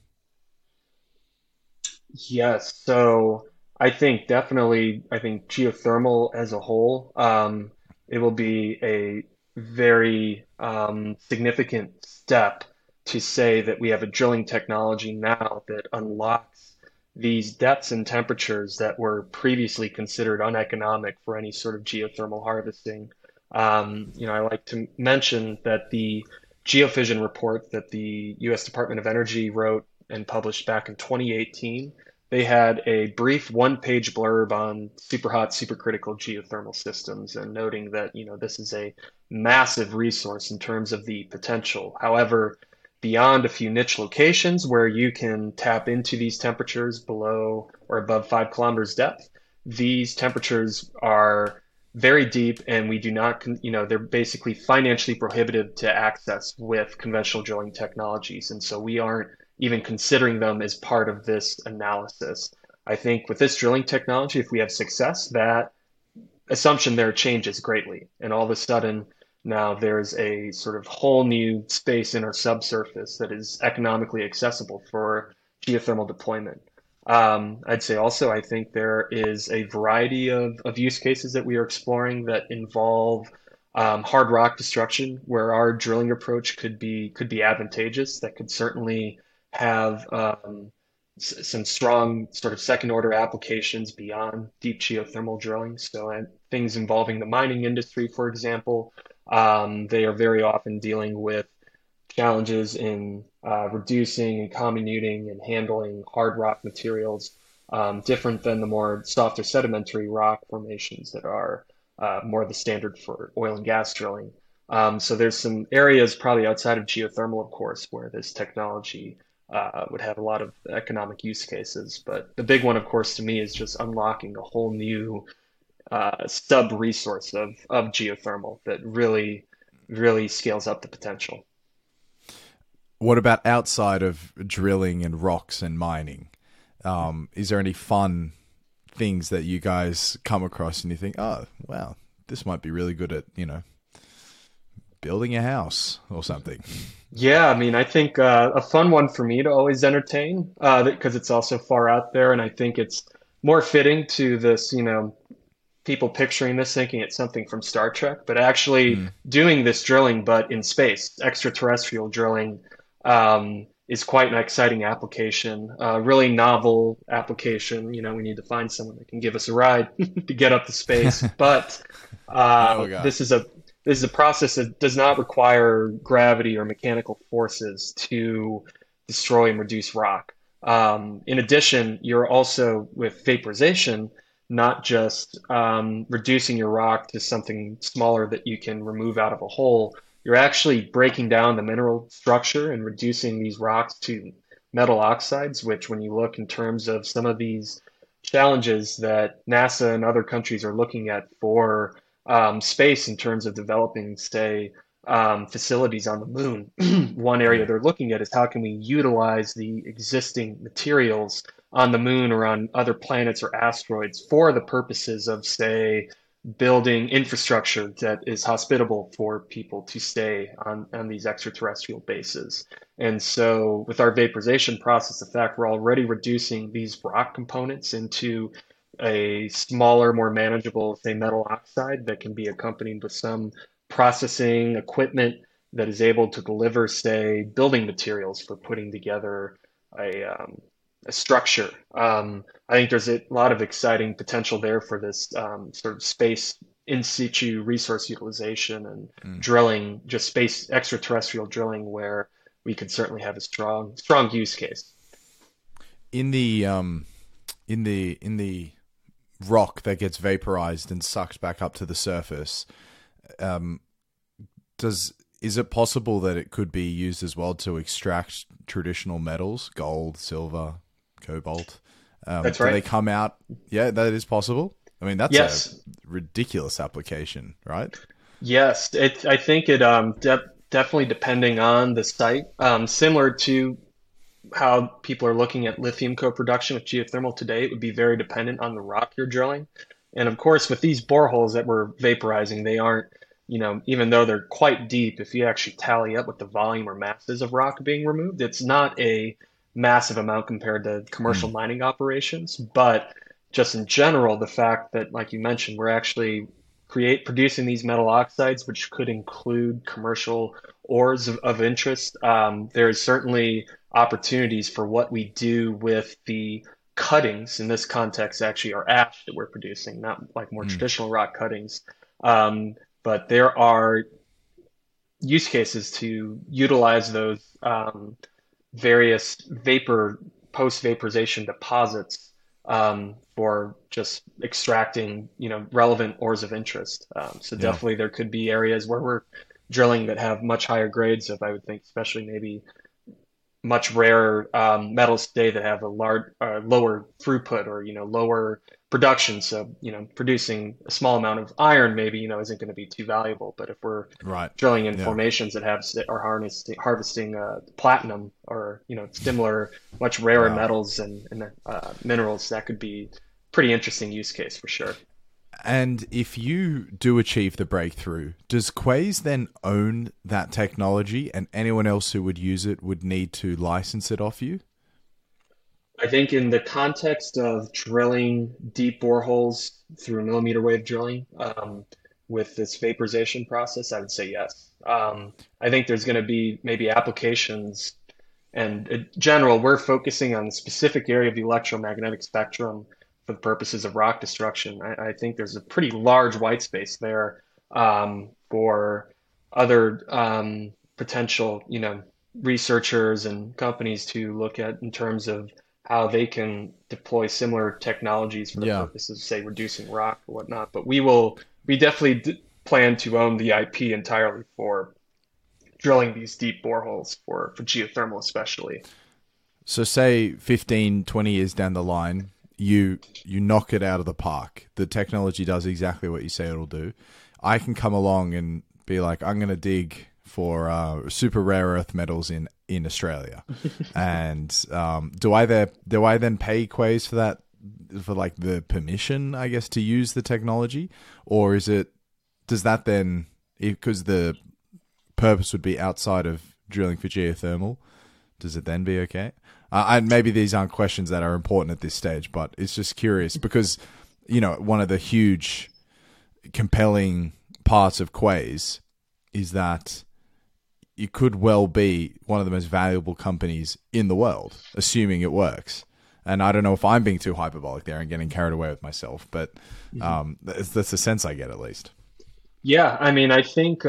S2: Yes, so I think definitely, I think geothermal as a whole, it will be a very significant step to say that we have a drilling technology now that unlocks these depths and temperatures that were previously considered uneconomic for any sort of geothermal harvesting. I like to mention that the geofission report that the U.S. Department of Energy wrote and published back in 2018, they had a brief one-page blurb on superhot, supercritical geothermal systems and noting that, this is a massive resource in terms of the potential. However, beyond a few niche locations where you can tap into these temperatures below or above 5 kilometers depth, these temperatures are very deep and we do not, they're basically financially prohibitive to access with conventional drilling technologies. And so we aren't even considering them as part of this analysis. I think with this drilling technology, if we have success, that assumption there changes greatly. And all of a sudden, now there's a sort of whole new space in our subsurface that is economically accessible for geothermal deployment. I'd say also, I think there is a variety of use cases that we are exploring that involve hard rock destruction, where our drilling approach could be advantageous. That could certainly have some strong sort of second order applications beyond deep geothermal drilling. So things involving the mining industry, for example, they are very often dealing with challenges in reducing and comminuting and handling hard rock materials, different than the more softer sedimentary rock formations that are more the standard for oil and gas drilling. So there's some areas probably outside of geothermal, of course, where this technology would have a lot of economic use cases. But the big one, of course, to me is just unlocking a whole new sub resource of geothermal that really, really scales up the potential.
S1: What about outside of drilling and rocks and mining? Is there any fun things that you guys come across and you think, oh, wow, this might be really good at, building a house or something?
S2: Yeah, I mean, I think a fun one for me to always entertain, because it's also far out there, and I think it's more fitting to this, people picturing this thinking it's something from Star Trek, but actually doing this drilling, but in space, extraterrestrial drilling, is quite an exciting application, really novel application. We need to find someone that can give us a ride to get up to space, but
S1: Oh, God.
S2: this is a process that does not require gravity or mechanical forces to destroy and reduce rock. In addition, you're also with vaporization, not just reducing your rock to something smaller that you can remove out of a hole. You're actually breaking down the mineral structure and reducing these rocks to metal oxides, which when you look in terms of some of these challenges that NASA and other countries are looking at for space in terms of developing, say, facilities on the moon. One area they're looking at is how can we utilize the existing materials on the moon or on other planets or asteroids for the purposes of, say, building infrastructure that is hospitable for people to stay on these extraterrestrial bases. And so with our vaporization process, the fact we're already reducing these rock components into a smaller, more manageable, say, metal oxide that can be accompanied with some processing equipment that is able to deliver, say, building materials for putting together a structure. I think there's a lot of exciting potential there for this sort of space in situ resource utilization and drilling, just space extraterrestrial drilling, where we could certainly have a strong use case.
S1: In the rock that gets vaporized and sucked back up to the surface, is it possible that it could be used as well to extract traditional metals, gold, silver, cobalt?
S2: That's
S1: do
S2: right.
S1: they come out? Yeah, that is possible. I mean, that's
S2: Yes.
S1: a ridiculous application, right?
S2: Yes. I think it definitely depending on the site, similar to how people are looking at lithium co-production with geothermal today, it would be very dependent on the rock you're drilling. And of course, with these boreholes that we're vaporizing, they aren't, even though they're quite deep, if you actually tally up with the volume or masses of rock being removed, it's not a massive amount compared to commercial
S1: Mm,
S2: mining operations. But just in general, the fact that, like you mentioned, we're actually producing these metal oxides, which could include commercial ores of interest. There is certainly opportunities for what we do with the cuttings. In this context, actually, are ash that we're producing, not like more
S1: mm.
S2: traditional rock cuttings. Um, but there are use cases to utilize those various post vaporization deposits for just extracting, relevant ores of interest. So
S1: Yeah.
S2: definitely there could be areas where we're drilling that have much higher grades of, I would think, especially maybe much rarer metals today that have a lower throughput or lower production. So producing a small amount of iron maybe isn't going to be too valuable. But if we're
S1: Right.
S2: drilling in
S1: Yeah.
S2: formations that are harvesting platinum or similar much rarer
S1: Wow.
S2: metals and minerals, that could be pretty interesting use case for sure.
S1: And if you do achieve the breakthrough, does Quaise then own that technology and anyone else who would use it would need to license it off you?
S2: I think in the context of drilling deep boreholes through millimeter wave drilling, with this vaporization process, I would say yes. I think there's going to be maybe applications, and in general, we're focusing on a specific area of the electromagnetic spectrum for the purposes of rock destruction. I think there's a pretty large white space there for other potential, researchers and companies to look at in terms of how they can deploy similar technologies for the
S1: Yeah.
S2: purposes, say, reducing rock or whatnot. But we definitely plan to own the IP entirely for drilling these deep boreholes for geothermal, especially.
S1: So say 15, 20 years down the line, you knock it out of the park. The technology does exactly what you say it'll do. I can come along and be like, I'm going to dig for super rare earth metals in Australia, and do I then pay Quaise for that, for like the permission, I guess, to use the technology, or does that then, because the purpose would be outside of drilling for geothermal, does it then be okay? And maybe these aren't questions that are important at this stage, but it's just curious because, one of the huge compelling parts of Quaise is that you could well be one of the most valuable companies in the world, assuming it works. And I don't know if I'm being too hyperbolic there and getting carried away with myself, but that's the sense I get at least.
S2: Yeah, I mean, I think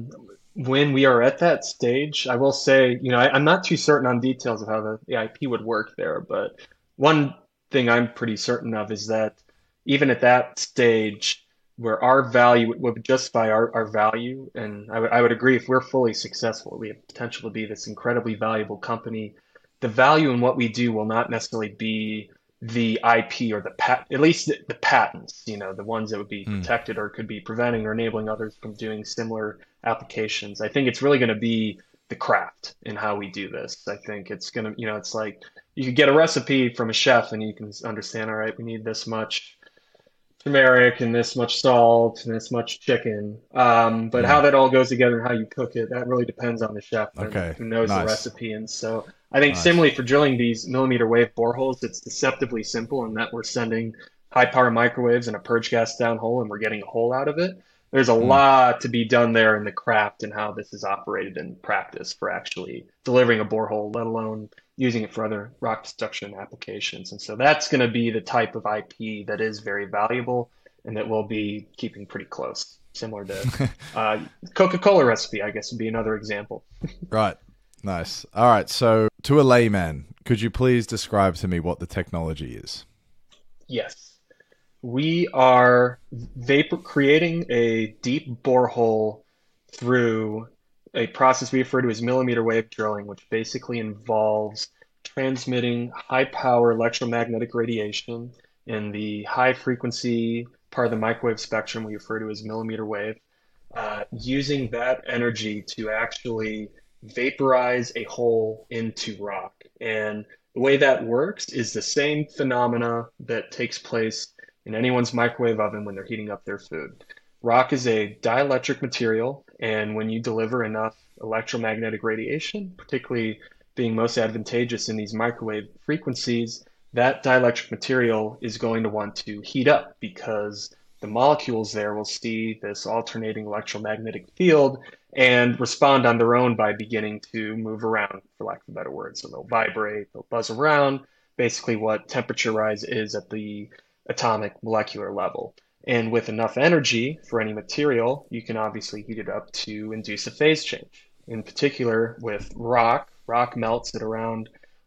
S2: when we are at that stage, I will say, I'm not too certain on details of how the IP would work there, but one thing I'm pretty certain of is that even at that stage, where our value would justify our value, and I would agree if we're fully successful, we have potential to be this incredibly valuable company. The value in what we do will not necessarily be the IP or at least the patents, the ones that would be
S1: Mm,
S2: protected or could be preventing or enabling others from doing similar applications. I think it's really going to be the craft in how we do this. I think it's going to, it's like you could get a recipe from a chef and you can understand, all right, we need this much turmeric and this much salt and this much chicken. But how
S1: mm.
S2: that all goes together and how you cook it, that really depends on the chef and
S1: Okay,
S2: who knows the
S1: nice,
S2: recipe. And so I think
S1: nice.
S2: similarly for drilling these millimeter wave boreholes, it's deceptively simple in that we're sending high power microwaves and a purge gas downhole and we're getting a hole out of it. There's a
S1: Mm.
S2: lot to be done there in the craft and how this is operated in practice for actually delivering a borehole, let alone using it for other rock destruction applications. And so that's going to be the type of IP that is very valuable and that we'll be keeping pretty close, similar to uh, Coca-Cola recipe, I guess would be another example.
S1: Right. Nice. All right. So, to a layman, could you please describe to me what the technology is?
S2: Yes, we are vapor creating a deep borehole through a process we refer to as millimeter wave drilling, which basically involves transmitting high power electromagnetic radiation in the high frequency part of the microwave spectrum we refer to as millimeter wave, using that energy to actually vaporize a hole into rock. And the way that works is the same phenomena that takes place in anyone's microwave oven when they're heating up their food. Rock is a dielectric material, and when you deliver enough electromagnetic radiation, particularly being most advantageous in these microwave frequencies, that dielectric material is going to want to heat up because the molecules there will see this alternating electromagnetic field and respond on their own by beginning to move around, for lack of a better word. So they'll vibrate, they'll buzz around, basically what temperature rise is at the atomic molecular level. And with enough energy for any material, you can obviously heat it up to induce a phase change. In particular, with rock melts at around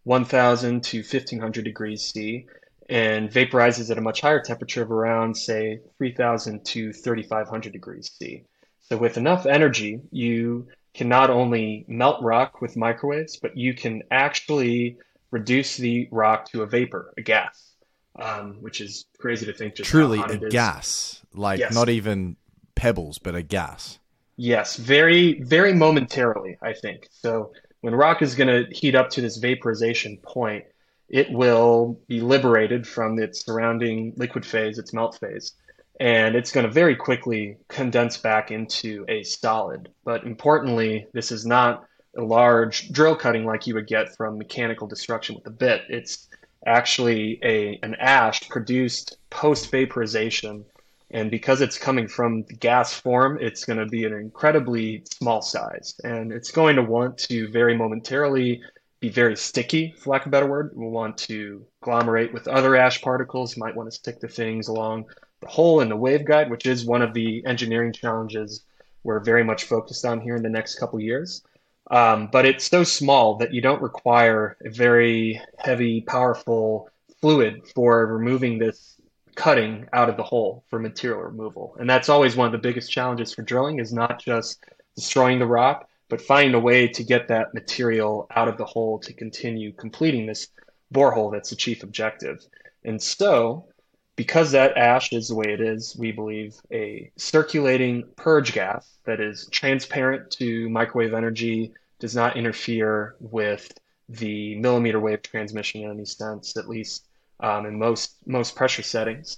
S2: 1000 to 1500 degrees C and vaporizes at a much higher temperature of around, say, 3000 to 3500 degrees C. So with enough energy, you can not only melt rock with microwaves, but you can actually reduce the rock to a vapor, a gas, which is crazy to think just how
S1: Truly
S2: hot
S1: a
S2: it is.
S1: gas, like
S2: Yes,
S1: not even pebbles, but a gas.
S2: yes, very, very momentarily, I think. So when rock is going to heat up to this vaporization point, it will be liberated from its surrounding liquid phase, its melt phase, and it's going to very quickly condense back into a solid. But importantly, this is not a large drill cutting like you would get from mechanical destruction with a bit. It's actually an ash produced post vaporization, and because it's coming from the gas form, it's going to be an incredibly small size. And it's going to want to very momentarily be very sticky, for lack of a better word. We'll want to agglomerate with other ash particles. You might want to stick the things along the hole in the waveguide, which is one of the engineering challenges we're very much focused on here in the next couple of years. But it's so small that you don't require a very heavy, powerful fluid for removing this cutting out of the hole for material removal. And that's always one of the biggest challenges for drilling is not just destroying the rock, but finding a way to get that material out of the hole to continue completing this borehole that's the chief objective. And so, because that ash is the way it is, we believe a circulating purge gas that is transparent to microwave energy, does not interfere with the millimeter wave transmission in any sense, at least in most pressure settings.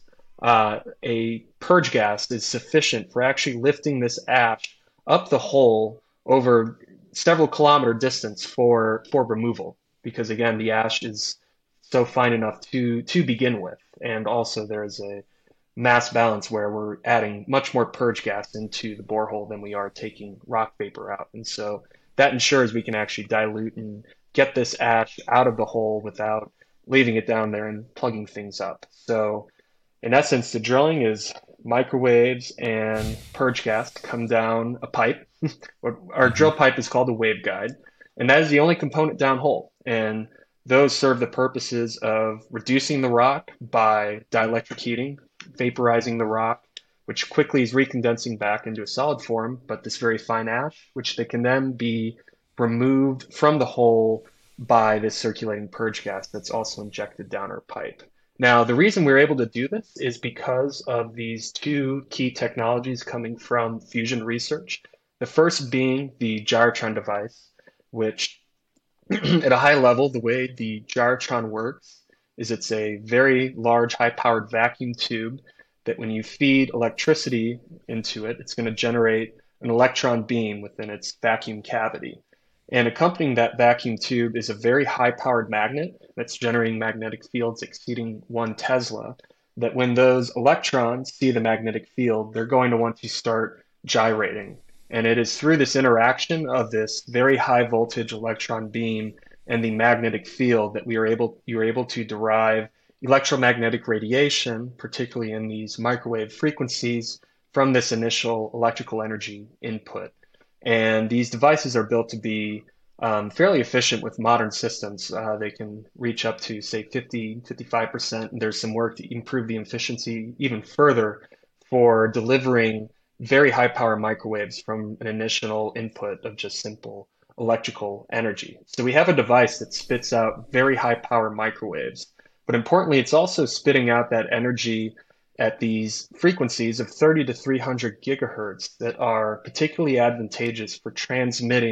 S2: A purge gas is sufficient for actually lifting this ash up the hole over several kilometer distance for removal, because again, the ash is so fine enough to begin with, and also there is a mass balance where we're adding much more purge gas into the borehole than we are taking rock vapor out, and so that ensures we can actually dilute and get this ash out of the hole without leaving it down there and plugging things up. So in essence, the drilling is microwaves and purge gas come down a pipe. Our drill pipe is called a waveguide, and that is the only component downhole. And those serve the purposes of reducing the rock by dielectric heating, vaporizing the rock, which quickly is recondensing back into a solid form, but this very fine ash, which they can then be removed from the hole by this circulating purge gas that's also injected down our pipe. Now, the reason we're able to do this is because of these two key technologies coming from fusion research. The first being the gyrotron device, which at a high level, the way the gyrotron works is it's a very large, high-powered vacuum tube that when you feed electricity into it, it's going to generate an electron beam within its vacuum cavity. And accompanying that vacuum tube is a very high-powered magnet that's generating magnetic fields exceeding 1 Tesla, that when those electrons see the magnetic field, they're going to want to start gyrating. And it is through this interaction of this very high voltage electron beam and the magnetic field that you're able to derive electromagnetic radiation, particularly in these microwave frequencies, from this initial electrical energy input. And these devices are built to be fairly efficient with modern systems. They can reach up to, say, 55%. And there's some work to improve the efficiency even further for delivering very high power microwaves from an initial input of just simple electrical energy. So we have a device that spits out very high power microwaves, but importantly, it's also spitting out that energy at these frequencies of 30 to 300 gigahertz that are particularly advantageous for transmitting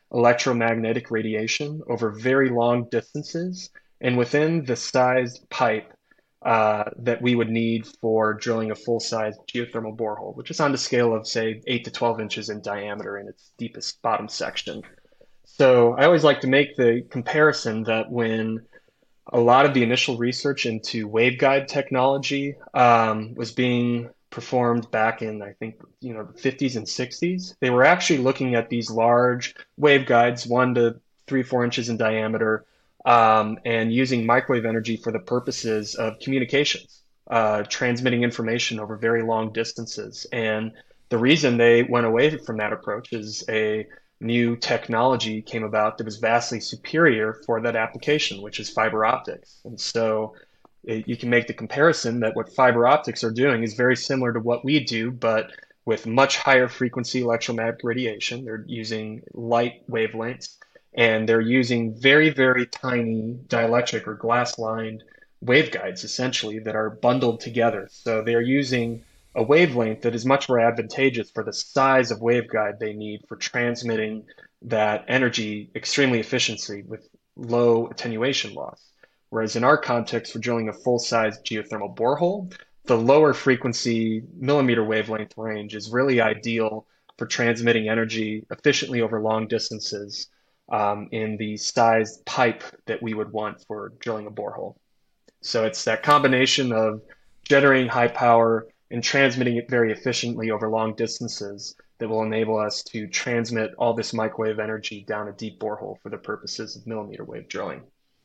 S2: electromagnetic radiation over very long distances and within the sized pipe that we would need for drilling a full-size geothermal borehole, which is on the scale of, say, 8 to 12 inches in diameter in its deepest bottom section. So I always like to make the comparison that when a lot of the initial research into waveguide technology was being performed back in, I think, the 50s and 60s. They were actually looking at these large waveguides, 1 to 3, 4 inches in diameter, and using microwave energy for the purposes of communications, transmitting information over very long distances. And the reason they went away from that approach is a new technology came about that was vastly superior for that application, which is fiber optics. And so you can make the comparison that what fiber optics are doing is very similar to what we do, but with much higher frequency electromagnetic radiation. They're using light wavelengths and they're using very, very tiny dielectric or glass lined waveguides essentially that are bundled together. So they're using a wavelength that is much more advantageous for the size of waveguide they need for transmitting that energy extremely efficiently with low attenuation loss. Whereas in our context, for drilling a full-size geothermal borehole, the lower frequency millimeter wavelength range is really ideal for transmitting energy efficiently over long distances in the sized pipe that we would want for drilling a borehole. So it's that combination of generating high power and transmitting it very efficiently over long distances that will enable us to transmit all this microwave energy down a deep borehole for the purposes of millimeter wave drilling.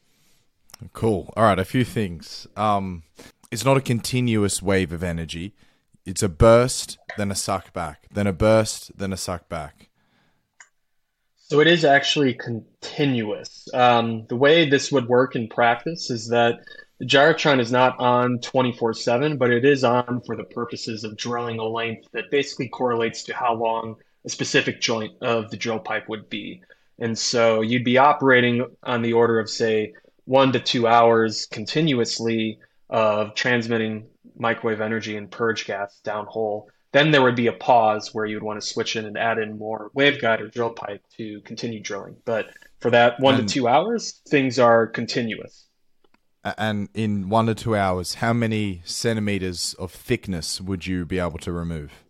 S1: Cool. All right, a few things. It's not a continuous wave of energy. It's a burst, then a suck back, then a burst, then a suck back.
S2: So it is actually continuous. The way this would work in practice is that the gyrotron is not on 24/7, but it is on for the purposes of drilling a length that basically correlates to how long a specific joint of the drill pipe would be. And so you'd be operating on the order of, say, 1 to 2 hours continuously of transmitting microwave energy and purge gas downhole. Then there would be a pause where you would want to switch in and add in more waveguide or drill pipe to continue drilling. But for that 1 to 2 hours, things are continuous.
S1: And in 1 to 2 hours, how many centimeters of thickness would you be able to remove?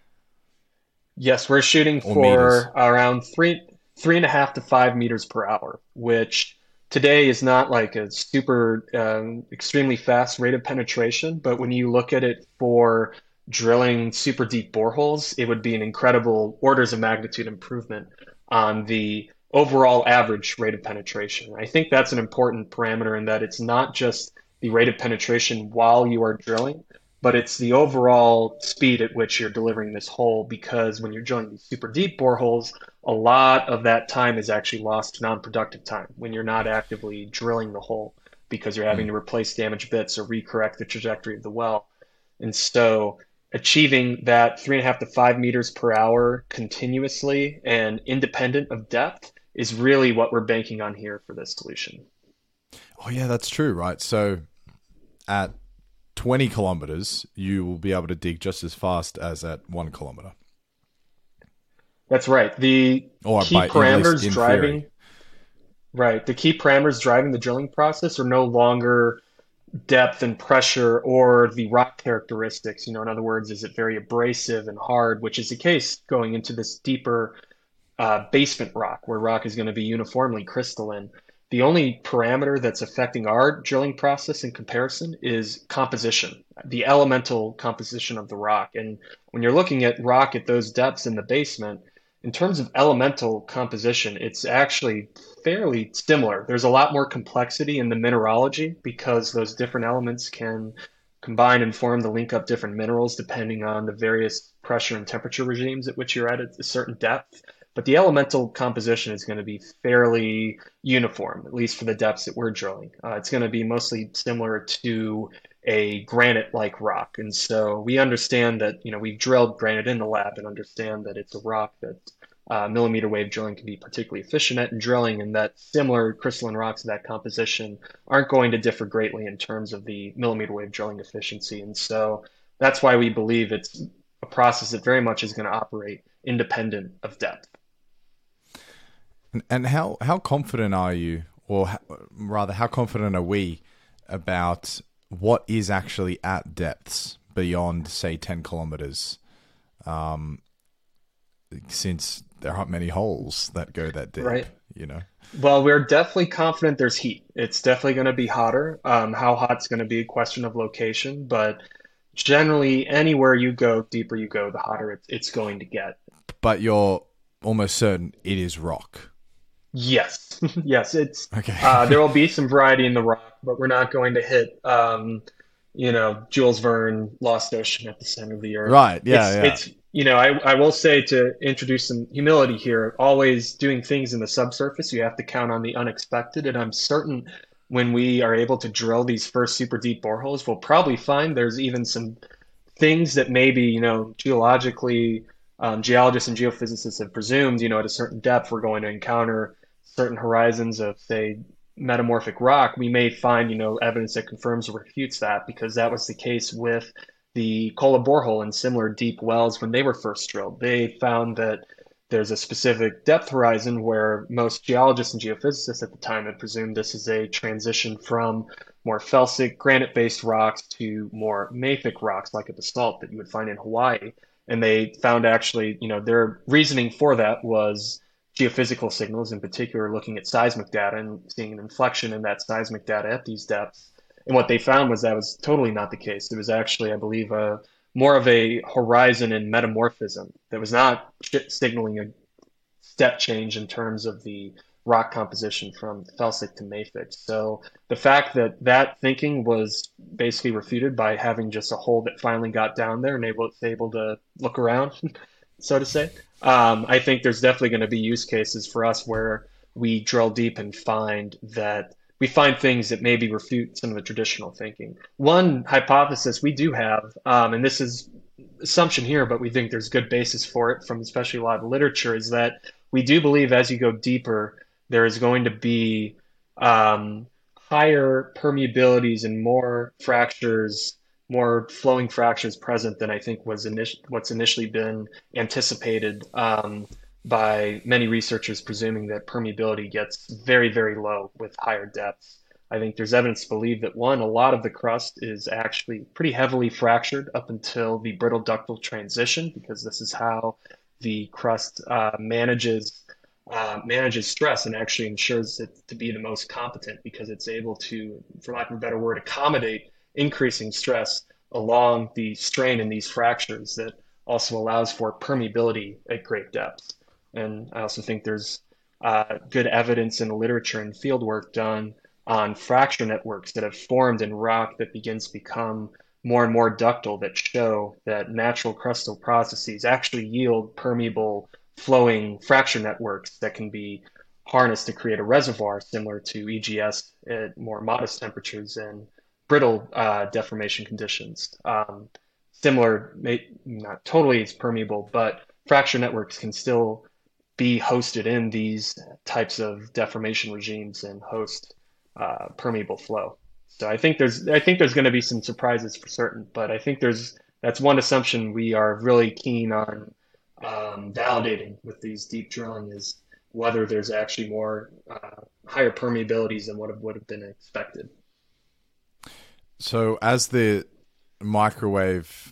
S2: Yes, we're shooting
S1: Or
S2: for
S1: meters?
S2: around 3.5 to 5 meters per hour, which today is not like a super extremely fast rate of penetration. But when you look at it for drilling super deep boreholes, it would be an incredible orders of magnitude improvement on the overall average rate of penetration. I think that's an important parameter in that it's not just the rate of penetration while you are drilling, but it's the overall speed at which you're delivering this hole. Because when you're drilling these super deep boreholes, a lot of that time is actually lost to non-productive time when you're not actively drilling the hole because you're having to replace damaged bits or recorrect the trajectory of the well. And so achieving that 3.5 to 5 meters per hour continuously and independent of depth is really what we're banking on here for this solution.
S1: Oh, yeah, that's true, right? So at 20 kilometers, you will be able to dig just as fast as at 1 kilometer.
S2: That's right. The
S1: Or
S2: key
S1: by at least
S2: parameters
S1: in
S2: driving,
S1: theory.
S2: right, the key parameters driving the drilling process are no longer depth and pressure or the rock characteristics. In other words, is it very abrasive and hard, which is the case going into this deeper basement rock, where rock is going to be uniformly crystalline. The only parameter that's affecting our drilling process in comparison is composition, the elemental composition of the rock. And when you're looking at rock at those depths in the basement, in terms of elemental composition, it's actually fairly similar. There's a lot more complexity in the mineralogy because those different elements can combine and form to link up different minerals depending on the various pressure and temperature regimes at which you're at a certain depth. But the elemental composition is going to be fairly uniform, at least for the depths that we're drilling. It's going to be mostly similar to a granite-like rock. And so we understand that, we've drilled granite in the lab and understand that it's a rock that millimeter wave drilling can be particularly efficient at in drilling, and that similar crystalline rocks of that composition aren't going to differ greatly in terms of the millimeter wave drilling efficiency. And so that's why we believe it's a process that very much is going to operate independent of depth.
S1: And how confident are you, or rather, how confident are we about what is actually at depths beyond, say, 10 kilometers? Um, since there aren't many holes that go that deep,
S2: Right.
S1: you know?
S2: Well, we're definitely confident there's heat. It's definitely going to be hotter. How hot's going to be a question of location, but generally, anywhere you go, deeper you go, the hotter it's going to get.
S1: But you're almost certain it is rock.
S2: Yes, yes, it's
S1: Okay.
S2: there will be some variety in the rock, but we're not going to hit Jules Verne, Lost Ocean at the center of the earth.
S1: Right. Yeah. Yeah.
S2: I will say, to introduce some humility here, always doing things in the subsurface, you have to count on the unexpected, and I'm certain when we are able to drill these first super deep boreholes, we'll probably find there's even some things that maybe, geologically, geologists and geophysicists have presumed, at a certain depth, we're going to encounter certain horizons of, say, metamorphic rock. We may find, evidence that confirms or refutes that, because that was the case with the Kola borehole and similar deep wells when they were first drilled. They found that there's a specific depth horizon where most geologists and geophysicists at the time had presumed this is a transition from more felsic granite-based rocks to more mafic rocks like a basalt that you would find in Hawaii. And they found, actually, their reasoning for that was geophysical signals, in particular looking at seismic data and seeing an inflection in that seismic data at these depths. And what they found was that was totally not the case. It was actually, I believe, more of a horizon in metamorphism that was not signaling a step change in terms of the rock composition from felsic to mafic. So the fact that that thinking was basically refuted by having just a hole that finally got down there and able to look around, so to say, I think there's definitely going to be use cases for us where we drill deep and we find things that maybe refute some of the traditional thinking. One hypothesis we do have, and this is assumption here, but we think there's good basis for it from especially a lot of literature, is that we do believe as you go deeper, there is going to be higher permeabilities and more fractures, more flowing fractures present than I think what's initially been anticipated, by many researchers, presuming that permeability gets very, very low with higher depths. I think there's evidence to believe that, one, a lot of the crust is actually pretty heavily fractured up until the brittle ductile transition, because this is how the crust manages stress and actually ensures it to be the most competent, because it's able to, for lack of a better word, accommodate increasing stress along the strain in these fractures that also allows for permeability at great depths. And I also think there's good evidence in the literature and field work done on fracture networks that have formed in rock that begins to become more and more ductile, that show that natural crustal processes actually yield permeable flowing fracture networks that can be harnessed to create a reservoir similar to EGS at more modest temperatures and brittle deformation conditions. Similar, not totally as permeable, but fracture networks can still be hosted in these types of deformation regimes and host permeable flow. So I think there's going to be some surprises for certain, but I think that's one assumption we are really keen on validating with these deep drilling, is whether there's actually more higher permeabilities than what would have been expected.
S1: So as the microwave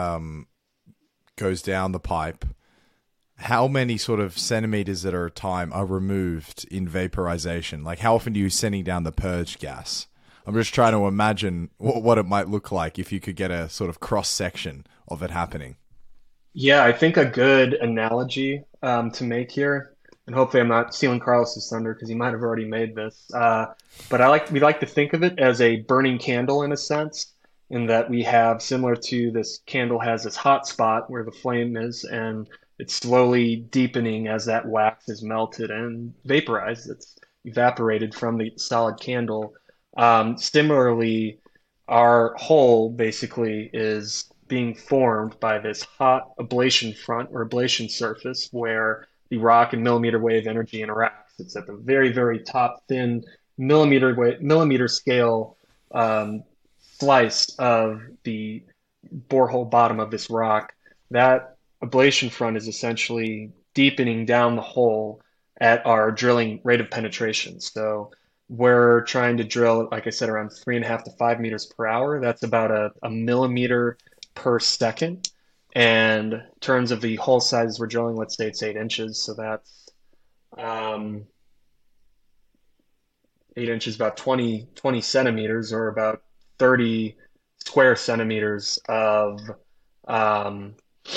S1: goes down the pipe, how many sort of centimeters at a time are removed in vaporization? Like, how often are you sending down the purge gas? I'm just trying to imagine what it might look like if you could get a sort of cross section of it happening.
S2: Yeah, I think a good analogy to make here, and hopefully I'm not stealing Carlos's thunder because he might have already made this, but we like to think of it as a burning candle in a sense, in that we have, similar to this candle has this hot spot where the flame is, and it's slowly deepening as that wax is melted and vaporized. It's evaporated from the solid candle. Similarly, our hole basically is being formed by this hot ablation front or ablation surface where the rock and millimeter wave energy interacts. It's at the very, very top thin millimeter scale slice of the borehole bottom of this rock. That ablation front is essentially deepening down the hole at our drilling rate of penetration. So we're trying to drill, like I said, around 3.5 to 5 meters per hour. That's about a millimeter per second. And in terms of the hole sizes we're drilling, let's say it's 8 inches. So that's 8 inches, about 20 centimeters, or about 30 square centimeters of um,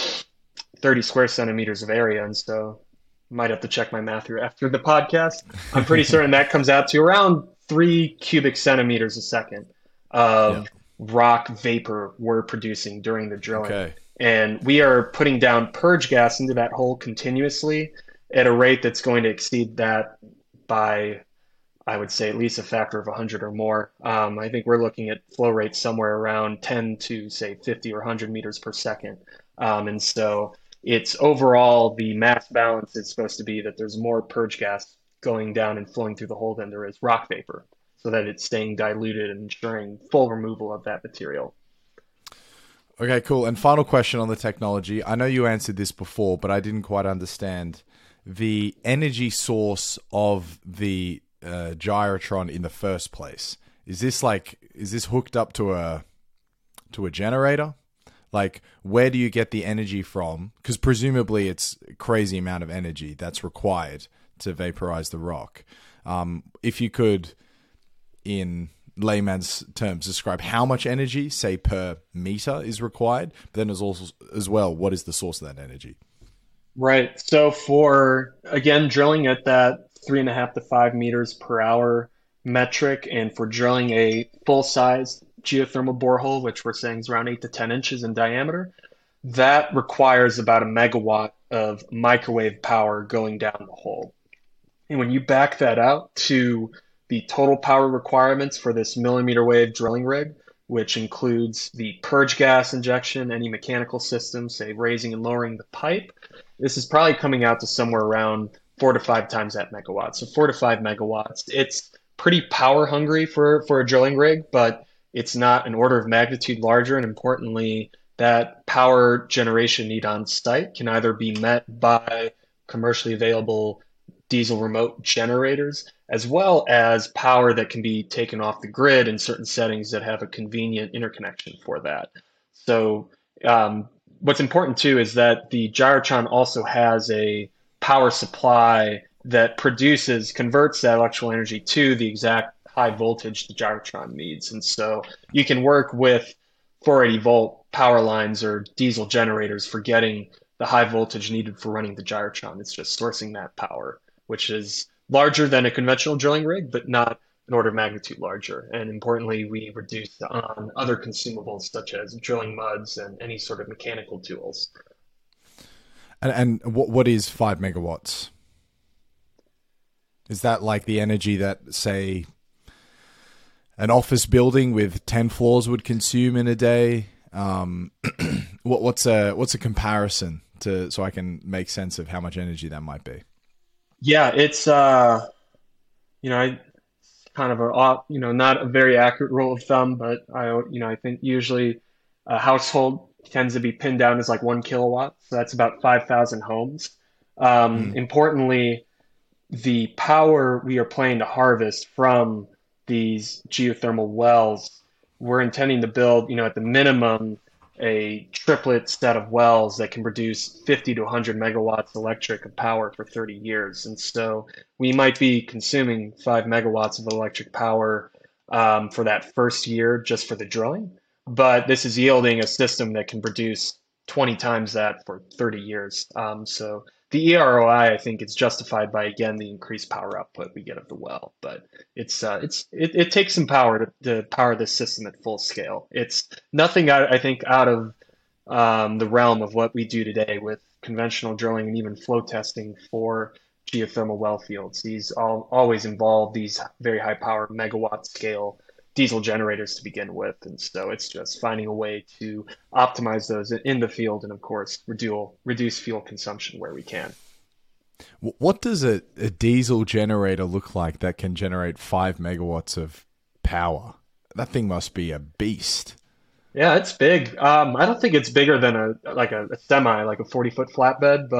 S2: 30 square centimeters of area. And so might have to check my math here after the podcast. I'm pretty certain that comes out to around 3 cubic centimeters a second
S1: Yeah.
S2: of rock vapor we're producing during the drilling.
S1: Okay.
S2: And we are putting down purge gas into that hole continuously at a rate that's going to exceed that by, I would say, at least a factor of 100 or more. I think we're looking at flow rates somewhere around 10 to, say, 50 or 100 meters per second. And so it's overall the mass balance is supposed to be that there's more purge gas going down and flowing through the hole than there is rock vapor, so that it's staying diluted and ensuring full removal of that material.
S1: Okay, cool. And final question on the technology. I know you answered this before, but I didn't quite understand the energy source of the gyrotron in the first place. Is this hooked up to a generator? Like, where do you get the energy from? Because presumably it's a crazy amount of energy that's required to vaporize the rock. If you could, in layman's terms, describe how much energy, say, per meter is required, but then there's also, as well, what is the source of that energy?
S2: Right. So for, again, drilling at that 3.5 to 5 meters per hour metric, and for drilling a full-size geothermal borehole, which we're saying is around 8 to 10 inches in diameter, that requires about a megawatt of microwave power going down the hole. And when you back that out to the total power requirements for this millimeter wave drilling rig, which includes the purge gas injection, any mechanical system, say raising and lowering the pipe, this is probably coming out to somewhere around 4 to 5 times that megawatt. So 4 to 5 megawatts. It's pretty power hungry for a drilling rig, but it's not an order of magnitude larger. And importantly, that power generation need on site can either be met by commercially available diesel remote generators, as well as power that can be taken off the grid in certain settings that have a convenient interconnection for that. So what's important too is that the gyrotron also has a power supply that converts that electrical energy to the exact high voltage the gyrotron needs. And so you can work with 480 volt power lines or diesel generators for getting the high voltage needed for running the gyrotron. It's just sourcing that power, which is larger than a conventional drilling rig, but not an order of magnitude larger. And importantly, we reduce on other consumables such as drilling muds and any sort of mechanical tools.
S1: And what is 5 megawatts? Is that like the energy that, say, an office building with 10 floors would consume in a day? What's a comparison to, so I can make sense of how much energy that might be?
S2: Yeah, it's kind of not a very accurate rule of thumb, but I think usually a household tends to be pinned down as like 1 kilowatt, so that's about 5,000 homes. Importantly, the power we are planning to harvest from these geothermal wells, we're intending to build, at the minimum, a triplet set of wells that can produce 50 to 100 megawatts electric of power for 30 years. And so we might be consuming 5 megawatts of electric power for that first year just for the drilling. But this is yielding a system that can produce 20 times that for 30 years. So the EROI, I think, is justified by, again, the increased power output we get of the well. But it takes some power to power this system at full scale. It's nothing, I think, out of the realm of what we do today with conventional drilling and even flow testing for geothermal well fields. These always involve these very high power megawatt scale diesel generators to begin with. And so it's just finding a way to optimize those in the field and, of course, reduce fuel consumption where we can.
S1: What does a diesel generator look like that can generate 5 megawatts of power? That thing must be a beast.
S2: Yeah, it's big. I don't think it's bigger than a semi, like a 40-foot flatbed, but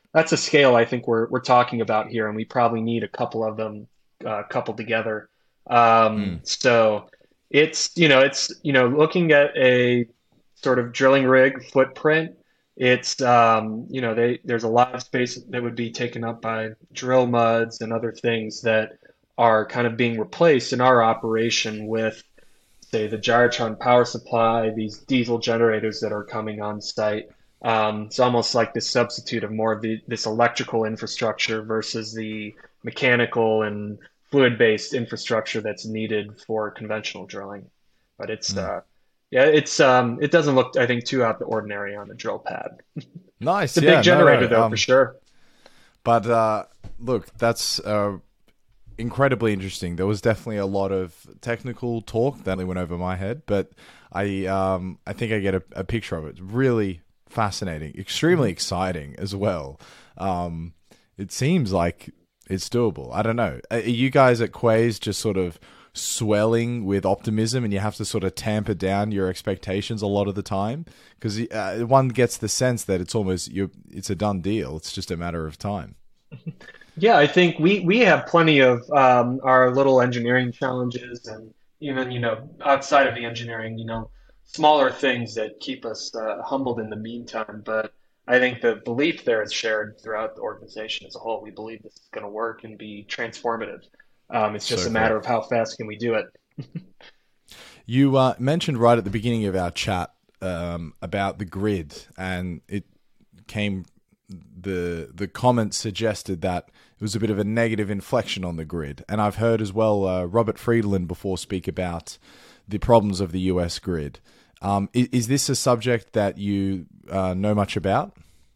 S2: that's a scale I think we're talking about here, and we probably need a couple of them coupled together.
S1: Mm.
S2: So it's looking at a sort of drilling rig footprint. It's there's a lot of space that would be taken up by drill muds and other things that are kind of being replaced in our operation with, say, the Gyrotron power supply, these diesel generators that are coming on site. It's almost like this substitute of more of this electrical infrastructure versus the mechanical and fluid-based infrastructure that's needed for conventional drilling. But
S1: Mm.
S2: it doesn't look, I think, too out of the ordinary on a drill pad. It's
S1: Nice.
S2: a big
S1: Yeah. No.
S2: generator
S1: No.
S2: though, for sure.
S1: But look, that's incredibly interesting. There was definitely a lot of technical talk that went over my head, but I think I get a picture of it. It's really fascinating, extremely exciting as well. It seems like it's doable. I don't know. Are you guys at Quays just sort of swelling with optimism, and you have to sort of tamper down your expectations a lot of the time? Because one gets the sense that it's a done deal. It's just a matter of time.
S2: Yeah, I think we have plenty of our little engineering challenges, and even outside of the engineering, smaller things that keep us humbled in the meantime. But I think the belief there is shared throughout the organization as a whole. We believe this is going to work and be transformative. It's just
S1: So
S2: a matter
S1: cool.
S2: of how fast can we do it.
S1: You mentioned right at the beginning of our chat about the grid, and it came the comment suggested that it was a bit of a negative inflection on the grid, and I've heard as well Robert Friedland before speak about the problems of the US grid. Is this a subject that you know much about?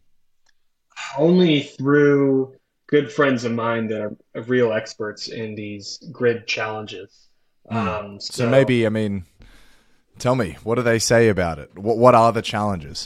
S2: Only through good friends of mine that are real experts in these grid challenges.
S1: Mm. So
S2: So.
S1: maybe, I mean, tell me, what do they say about it? What are the challenges?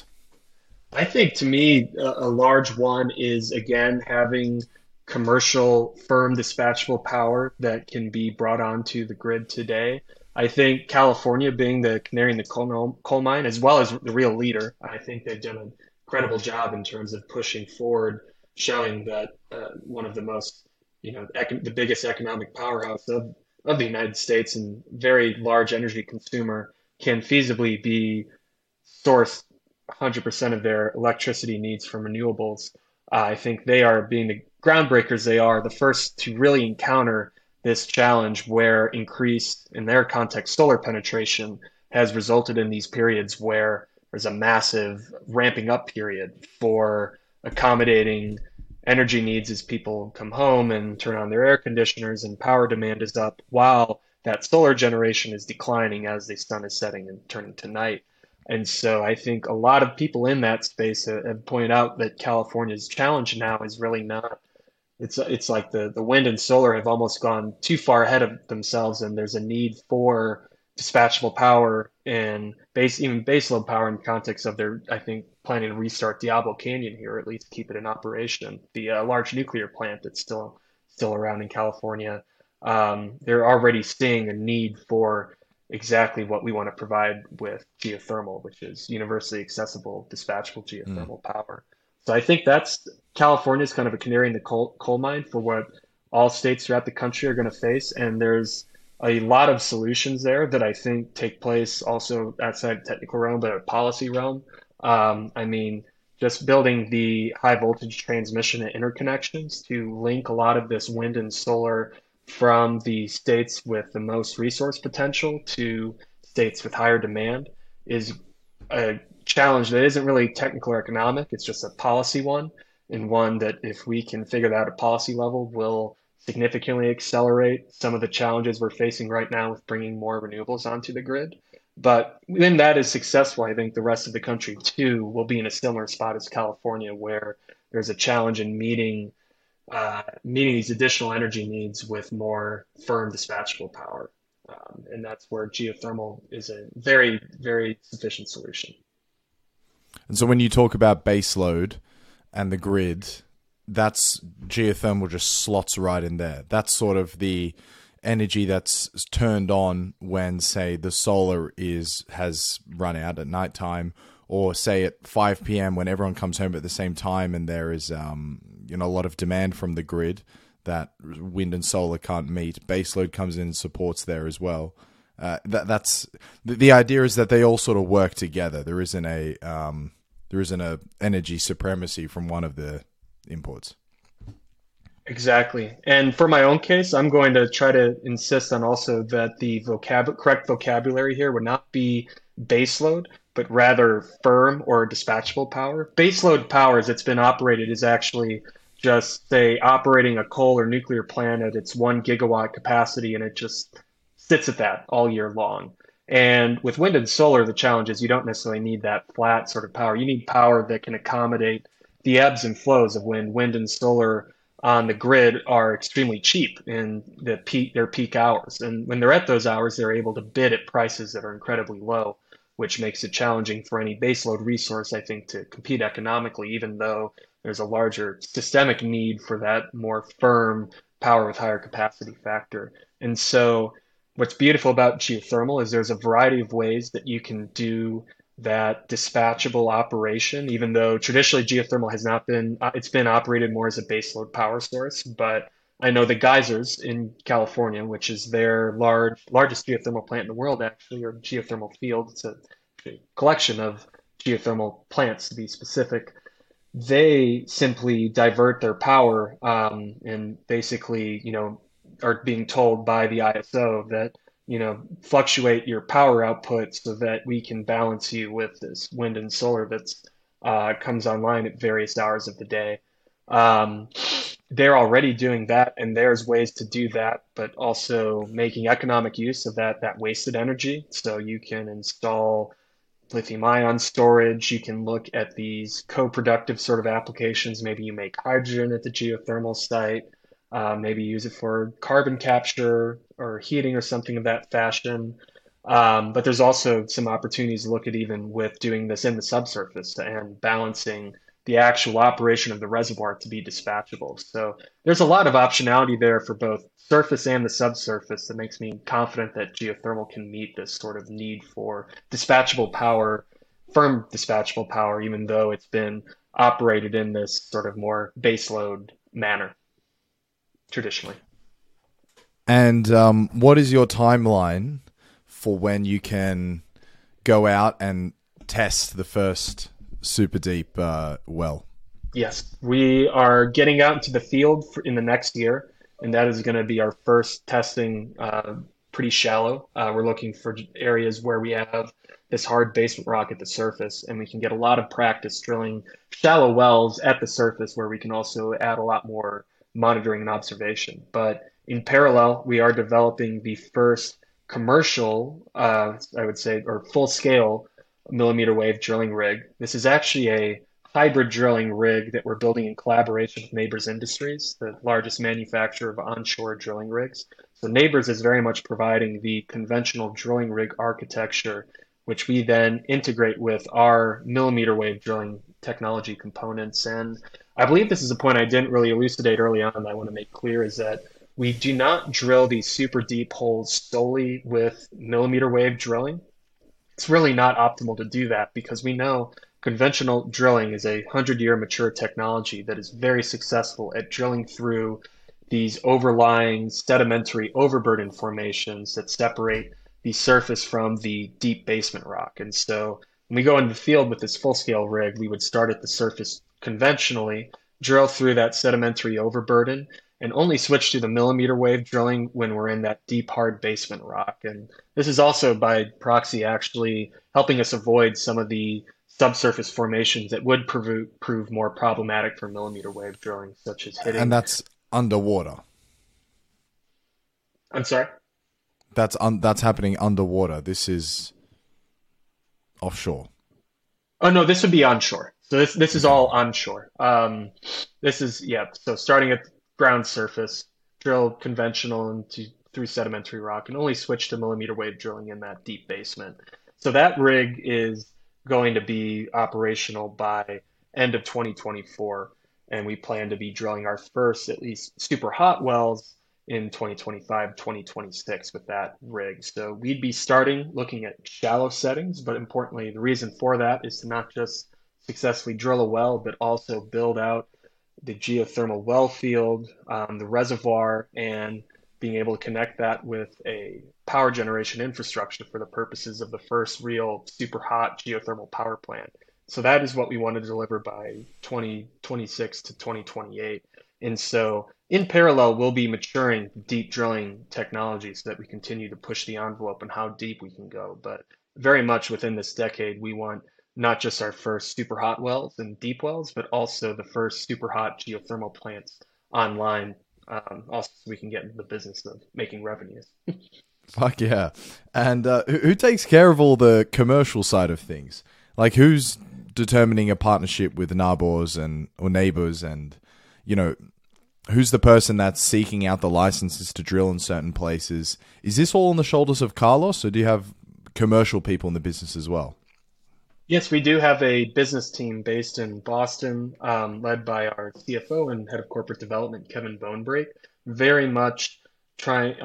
S2: I think to me, a large one is again having commercial firm dispatchable power that can be brought onto the grid today. I think California being the canary in the coal mine, as well as the real leader, I think they've done an incredible job in terms of pushing forward, showing that one of the most, the biggest economic powerhouse of the United States and very large energy consumer can feasibly be sourced 100% of their electricity needs from renewables. I think they are being the groundbreakers. They are the first to really encounter this challenge where increased, in their context, solar penetration has resulted in these periods where there's a massive ramping up period for accommodating energy needs as people come home and turn on their air conditioners and power demand is up while that solar generation is declining as the sun is setting and turning to night. And so I think a lot of people in that space have pointed out that California's challenge now is really not. It's like the wind and solar have almost gone too far ahead of themselves, and there's a need for dispatchable power and even baseload power in context of their, I think, planning to restart Diablo Canyon here, or at least keep it in operation. The large nuclear plant that's still around in California. They're already seeing a need for exactly what we want to provide with geothermal, which is universally accessible, dispatchable
S1: Mm.
S2: geothermal power. So I think that's California is kind of a canary in the coal mine for what all states throughout the country are going to face. And there's a lot of solutions there that I think take place also outside technical realm, but a policy realm. I mean, just building the high voltage transmission and interconnections to link a lot of this wind and solar from the states with the most resource potential to states with higher demand is a challenge that isn't really technical or economic. It's just a policy one, and one that if we can figure that out at policy level will significantly accelerate some of the challenges we're facing right now with bringing more renewables onto the grid. But when that is successful, I think the rest of the country too will be in a similar spot as California, where there's a challenge in meeting these additional energy needs with more firm dispatchable power. And that's where geothermal is a very, very sufficient solution.
S1: And so when you talk about base load and the grid, that's geothermal just slots right in there. That's sort of the energy that's turned on when, say, the solar is has run out at nighttime, or say at 5 p.m. when everyone comes home at the same time and there is a lot of demand from the grid that wind and solar can't meet, baseload comes in and supports there as well. That's the idea, is that they all sort of work together. There isn't a energy supremacy from one of the imports.
S2: Exactly. And for my own case, I'm going to try to insist on also that the correct vocabulary here would not be baseload, but rather firm or dispatchable power. Baseload power, as it's been operated, is actually just, say, operating a coal or nuclear plant at its 1 gigawatt capacity, and it just sits at that all year long. And with wind and solar, the challenge is you don't necessarily need that flat sort of power. You need power that can accommodate the ebbs and flows of when wind and solar on the grid are extremely cheap in their peak hours. And when they're at those hours, they're able to bid at prices that are incredibly low, which makes it challenging for any baseload resource, I think, to compete economically, even though there's a larger systemic need for that more firm power with higher capacity factor. And so what's beautiful about geothermal is there's a variety of ways that you can do that dispatchable operation, even though traditionally geothermal has not been, it's been operated more as a baseload power source. But I know the geysers in California, which is their largest geothermal plant in the world, actually, or geothermal field, it's a collection of geothermal plants to be specific. They simply divert their power and basically, are being told by the ISO that, fluctuate your power output so that we can balance you with this wind and solar that's comes online at various hours of the day. Um, they're already doing that, and there's ways to do that, but also making economic use of that wasted energy. So you can install lithium ion storage. You can look at these co-productive sort of applications. Maybe you make hydrogen at the geothermal site. Maybe use it for carbon capture or heating or something of that fashion. But there's also some opportunities to look at even with doing this in the subsurface and balancing the actual operation of the reservoir to be dispatchable. So there's a lot of optionality there for both surface and the subsurface that makes me confident that geothermal can meet this sort of need for dispatchable power, firm dispatchable power, even though it's been operated in this sort of more baseload manner traditionally.
S1: And what is your timeline for when you can go out and test the first super deep well?
S2: Yes, we are getting out into the field in the next year, and that is going to be our first testing pretty shallow. We're looking for areas where we have this hard basement rock at the surface, and we can get a lot of practice drilling shallow wells at the surface where we can also add a lot more monitoring and observation. But in parallel, we are developing the first commercial, I would say, or full scale millimeter wave drilling rig. This is actually a hybrid drilling rig that we're building in collaboration with Nabors Industries, the largest manufacturer of onshore drilling rigs. So Nabors is very much providing the conventional drilling rig architecture, which we then integrate with our millimeter wave drilling technology components. And I believe this is a point I didn't really elucidate early on that I want to make clear, is that we do not drill these super deep holes solely with millimeter wave drilling. It's really not optimal to do that because we know conventional drilling is a 100-year mature technology that is very successful at drilling through these overlying sedimentary overburden formations that separate the surface from the deep basement rock. And so when we go into the field with this full-scale rig, we would start at the surface conventionally, drill through that sedimentary overburden, and only switch to the millimeter wave drilling when we're in that deep, hard basement rock. And this is also by proxy actually helping us avoid some of the subsurface formations that would prove more problematic for millimeter wave drilling, such as hitting.
S1: And that's underwater.
S2: I'm sorry?
S1: That's happening underwater. This is offshore.
S2: Oh no, this would be onshore. So this is all onshore. This is so starting at ground surface, drill conventional into through sedimentary rock, and only switch to millimeter wave drilling in that deep basement. So that rig is going to be operational by end of 2024, and we plan to be drilling our first at least super hot wells in 2025, 2026 with that rig. So we'd be starting looking at shallow settings, but importantly, the reason for that is to not just successfully drill a well, but also build out the geothermal well field, the reservoir, and being able to connect that with a power generation infrastructure for the purposes of the first real super hot geothermal power plant. So that is what we want to deliver by 2026 to 2028. And so in parallel, we'll be maturing deep drilling technology so that we continue to push the envelope on how deep we can go. But very much within this decade, we want not just our first super hot wells and deep wells, but also the first super hot geothermal plants online. Also, so we can get into the business of making revenues.
S1: Fuck yeah. And who takes care of all the commercial side of things? Like, who's determining a partnership with neighbors or neighbors, and who's the person that's seeking out the licenses to drill in certain places? Is this all on the shoulders of Carlos, or do you have commercial people in the business as well?
S2: Yes, we do have a business team based in Boston, led by our CFO and head of corporate development, Kevin Bonebrake. Very much trying,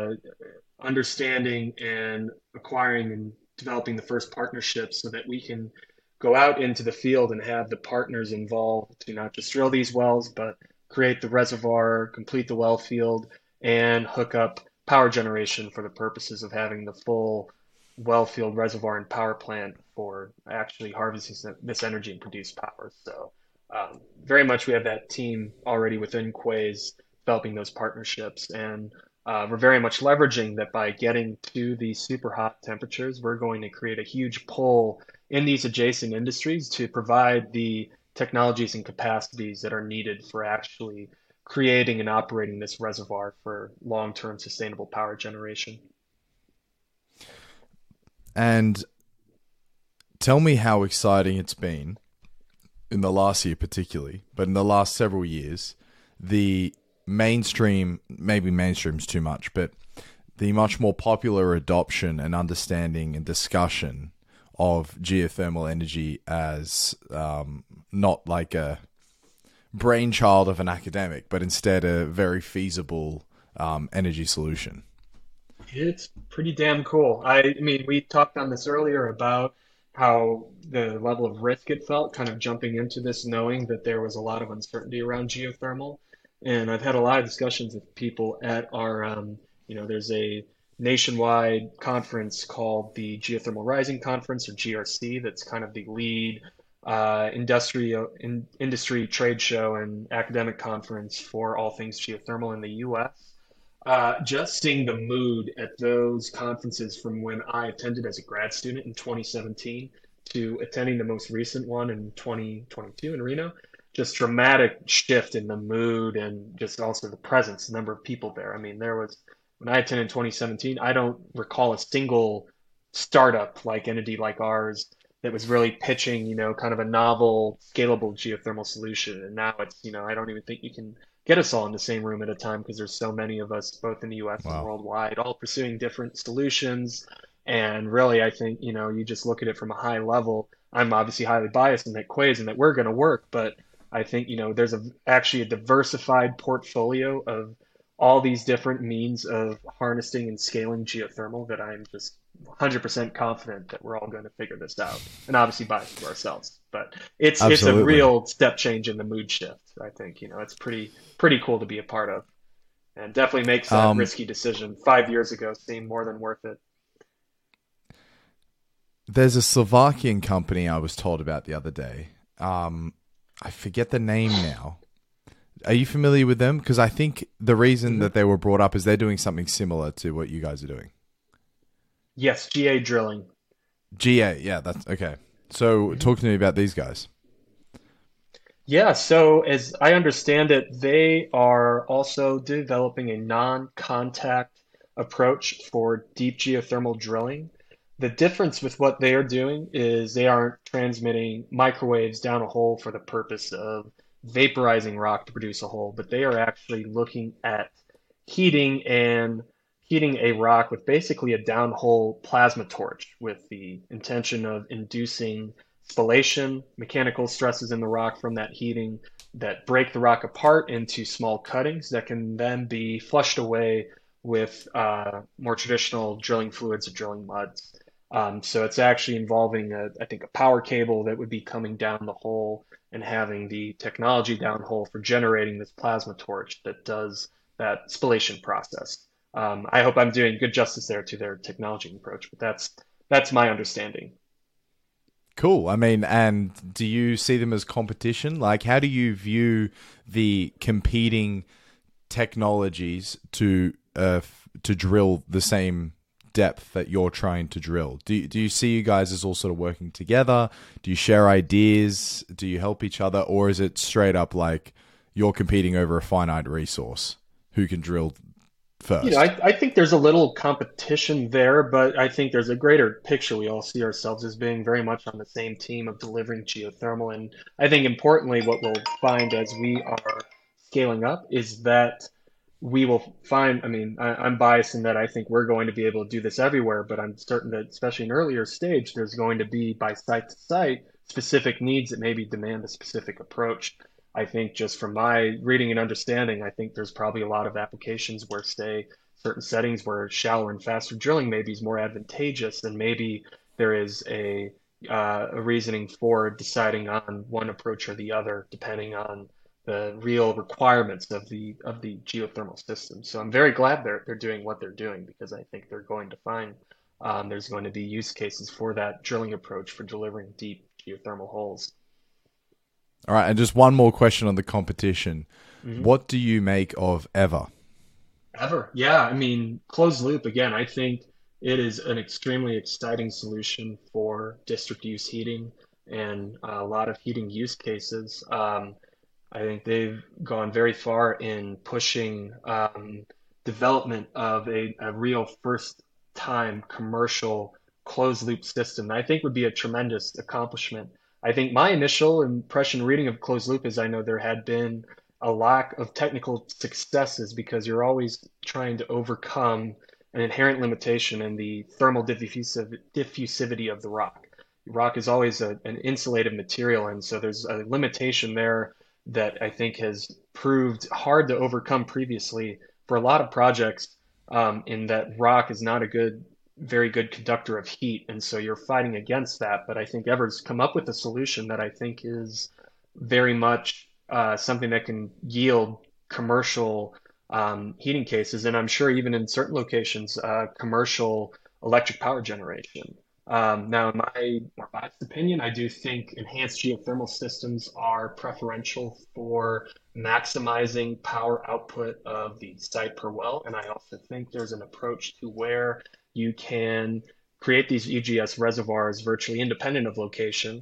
S2: understanding and acquiring and developing the first partnerships so that we can go out into the field and have the partners involved to not just drill these wells, but create the reservoir, complete the well field, and hook up power generation for the purposes of having the full well field reservoir and power plant for actually harvesting this energy and produce power. So very much we have that team already within Quaise developing those partnerships, and we're very much leveraging that by getting to these super hot temperatures, we're going to create a huge pull in these adjacent industries to provide the technologies and capacities that are needed for actually creating and operating this reservoir for long-term sustainable power generation.
S1: And tell me how exciting it's been in the last year particularly, but in the last several years, the mainstream, maybe mainstream's too much, but the much more popular adoption and understanding and discussion of geothermal energy as not like a brainchild of an academic, but instead a very feasible energy solution.
S2: It's pretty damn cool. I mean, we talked on this earlier about how the level of risk it felt kind of jumping into this, knowing that there was a lot of uncertainty around geothermal. And I've had a lot of discussions with people at our, there's a nationwide conference called the Geothermal Rising Conference, or GRC, that's kind of the lead industry trade show and academic conference for all things geothermal in the US. Just seeing the mood at those conferences from when I attended as a grad student in 2017 to attending the most recent one in 2022 in Reno, just dramatic shift in the mood and just also the presence, the number of people there. I mean, when I attended in 2017, I don't recall a single startup like entity like ours that was really pitching, kind of a novel, scalable geothermal solution. And now it's, I don't even think you can get us all in the same room at a time because there's so many of us, both in the US and
S1: Wow.
S2: worldwide, all pursuing different solutions. And really, I think, you just look at it from a high level. I'm obviously highly biased in that Quaise and that we're going to work, but I think, there's actually a diversified portfolio of all these different means of harnessing and scaling geothermal that I'm just 100% confident that we're all going to figure this out, and obviously biased to ourselves. But it's a
S1: Absolutely.
S2: real step change in the mood shift. I think it's pretty cool to be a part of, and definitely makes that
S1: Um,
S2: risky decision 5 years ago seem more than worth it.
S1: there's a Slovakian company I was told about the other day. I forget the name now. Are you familiar with them? Because I think the reason
S2: Hmm.
S1: that they were brought up is they're doing something similar to what you guys are doing.
S2: Yes, GA drilling.
S1: GA, yeah, that's okay. So
S2: Mhm.
S1: talk to me about these guys.
S2: Yeah, so as I understand it, they are also developing a non-contact approach for deep geothermal drilling. The difference with what they are doing is they aren't transmitting microwaves down a hole for the purpose of vaporizing rock to produce a hole, but they are actually looking at heating and heating a rock with basically a downhole plasma torch with the intention of inducing spallation, mechanical stresses in the rock from that heating that break the rock apart into small cuttings that can then be flushed away with more traditional drilling fluids or drilling muds. So it's actually involving, I think, a power cable that would be coming down the hole and having the technology downhole for generating this plasma torch that does that spallation process. I hope I'm doing good justice there to their technology approach, but that's my understanding.
S1: Cool. I mean, and do you see them as competition? Like, how do you view the competing technologies to drill the same depth that you're trying to drill? Do you see you guys as all sort of working together? Do you share ideas? Do you help each other? Or is it straight up like you're competing over a finite resource? Who can drill first?
S2: I think there's a little competition there, but I think there's a greater picture. We all see ourselves as being very much on the same team of delivering geothermal. And I think importantly, what we'll find as we are scaling up is that we will find, I'm biased in that I think we're going to be able to do this everywhere, but I'm certain that, especially in earlier stage, there's going to be by site to site specific needs that maybe demand a specific approach. I think just from my reading and understanding, I think there's probably a lot of applications where, say, certain settings where shallower and faster drilling maybe is more advantageous, and maybe there is a reasoning for deciding on one approach or the other, depending on the real requirements of the geothermal system. So I'm very glad they're doing what they're doing because I think they're going to find there's going to be use cases for that drilling approach for delivering deep geothermal holes.
S1: All right, and just one more question on the competition.
S2: Mhm.
S1: What do you make of Ever?
S2: Ever. Yeah, closed loop, again, I think it is an extremely exciting solution for district use heating and a lot of heating use cases. I think they've gone very far in pushing development of a real first time commercial closed loop system. I think would be a tremendous accomplishment. I think my initial impression reading of closed loop is I know there had been a lack of technical successes because you're always trying to overcome an inherent limitation in the thermal diffusivity of the rock. Rock is always an insulative material, and so there's a limitation there that I think has proved hard to overcome previously for a lot of projects, in that rock is not very good conductor of heat, and so you're fighting against that. But I think Ever's come up with a solution that I think is very much something that can yield commercial heating cases, and I'm sure even in certain locations, commercial electric power generation. Now, in my more biased opinion, I do think enhanced geothermal systems are preferential for maximizing power output of the site per well. And I also think there's an approach to where you can create these EGS reservoirs virtually independent of location.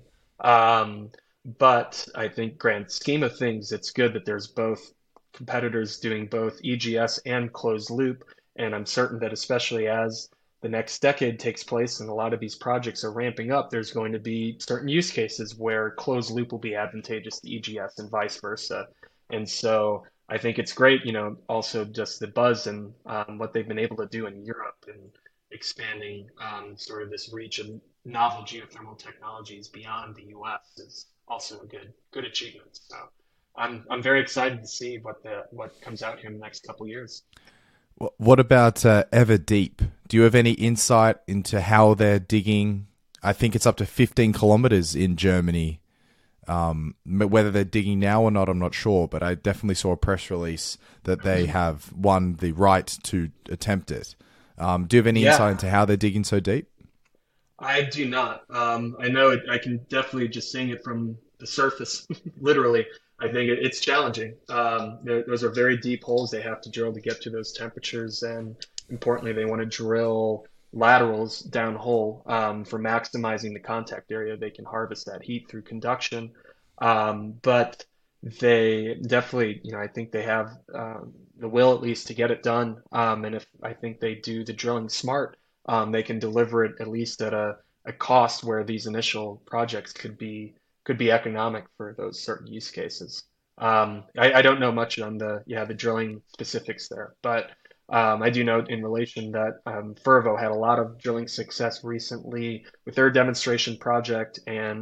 S2: But I think grand scheme of things, it's good that there's both competitors doing both EGS and closed loop. And I'm certain that especially as the next decade takes place and a lot of these projects are ramping up, there's going to be certain use cases where closed loop will be advantageous to EGS and vice versa. And so I think it's great, also just the buzz and what they've been able to do in Europe and expanding sort of this reach of novel geothermal technologies beyond the US is also a good achievement. So I'm very excited to see what comes out here in the next couple years.
S1: What about Everdeep? Do you have any insight into how they're digging? I think it's up to 15 kilometers in Germany. Whether they're digging now or not, I'm not sure, but I definitely saw a press release that they have won the right to attempt it. Do you have any insight into how they're digging so deep?
S2: I do not. I know I can definitely just seeing it from the surface, literally. I think it's challenging. Those are very deep holes they have to drill to get to those temperatures, and importantly, they want to drill laterals down hole for maximizing the contact area. They can harvest that heat through conduction, but they definitely, I think they have the will at least to get it done. And if I think they do the drilling smart, they can deliver it at least at a cost where these initial projects could be economic for those certain use cases. I don't know much on the drilling specifics there, but I do know in relation that Fervo had a lot of drilling success recently with their demonstration project, and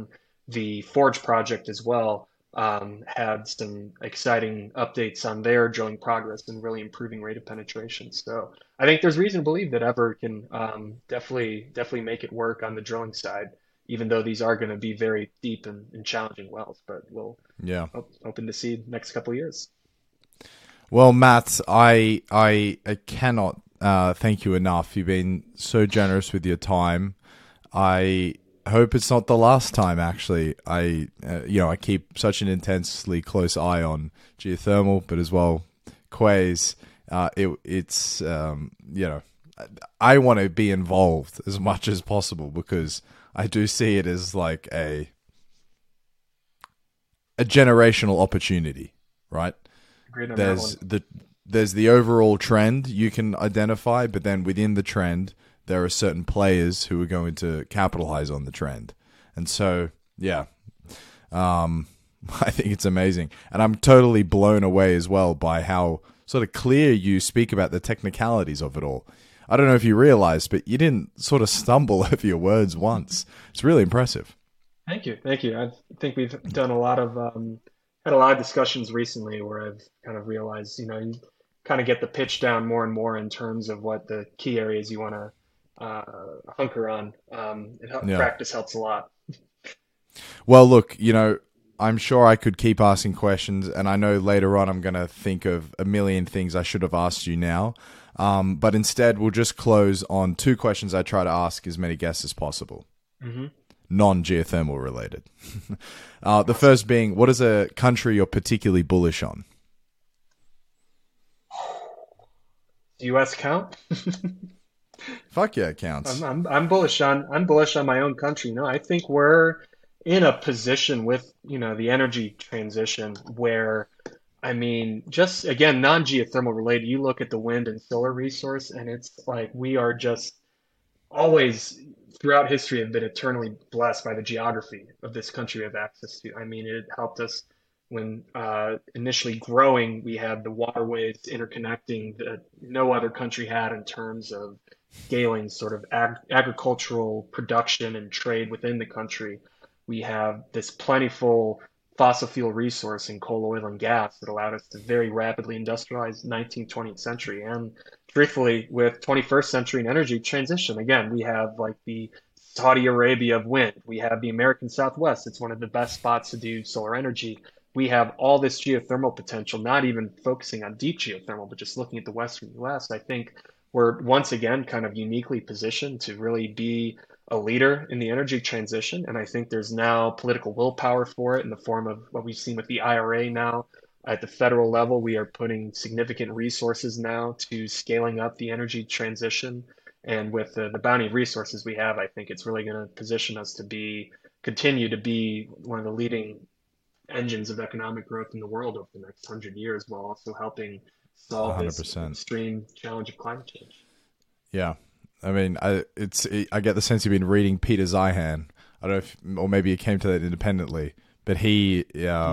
S2: the Forge project as well had some exciting updates on their drilling progress and really improving rate of penetration. So I think there's reason to believe that Ever can definitely make it work on the drilling side, even though these are going to be very deep and challenging wells. But we'll
S1: Yeah.
S2: open to see next couple of years.
S1: Well, Matt, I cannot thank you enough. You've been so generous with your time. I hope it's not the last time. Actually, I keep such an intensely close eye on geothermal, but as well, Quays. It's I want to be involved as much as possible because I do see it as like a generational opportunity, right?
S2: Agreed on that one.
S1: There's the overall trend you can identify, but then within the trend, there are certain players who are going to capitalize on the trend. And so, yeah, I think it's amazing. And I'm totally blown away as well by how sort of clear you speak about the technicalities of it all. I don't know if you realized, but you didn't sort of stumble over your words once. It's really impressive.
S2: Thank you, thank you. I think we've done a lot of had a lot of discussions recently where I've kind of realized, you kind of get the pitch down more and more in terms of what the key areas you want to hunker on.
S1: Yeah.
S2: Practice helps a lot.
S1: Well, look, I'm sure I could keep asking questions, and I know later on I'm going to think of a million things I should have asked you now. But instead, we'll just close on two questions I try to ask as many guests as possible.
S2: Mm-hmm.
S1: Non-geothermal related. The first being, what is a country you're particularly bullish on?
S2: U.S. count?
S1: Fuck yeah, it counts.
S2: I'm bullish on my own country. I think we're in a position with the energy transition where, I mean, just again, non-geothermal related, you look at the wind and solar resource, and it's like we are just always throughout history have been eternally blessed by the geography of this country we have access to. I mean, it helped us when initially growing, we had the waterways interconnecting that no other country had in terms of scaling sort of agricultural production and trade within the country. We have this plentiful fossil fuel resource in coal, oil, and gas that allowed us to very rapidly industrialize 19th, 20th century. And truthfully, with 21st century and energy transition, again, we have like the Saudi Arabia of wind. We have the American Southwest. It's one of the best spots to do solar energy. We have all this geothermal potential, not even focusing on deep geothermal, but just looking at the Western US. I think we're once again kind of uniquely positioned to really be a leader in the energy transition. And I think there's now political willpower for it in the form of what we've seen with the IRA now. At the federal level, we are putting significant resources now to scaling up the energy transition. And with the bounty of resources we have, I think it's really going to position us to continue to be one of the leading engines of economic growth in the world over the next 100 years, while also helping solve
S1: 100%.
S2: this extreme challenge of climate change.
S1: Yeah. I mean, I get the sense you've been reading Peter Zeihan. I don't know if, or maybe he came to that independently, but he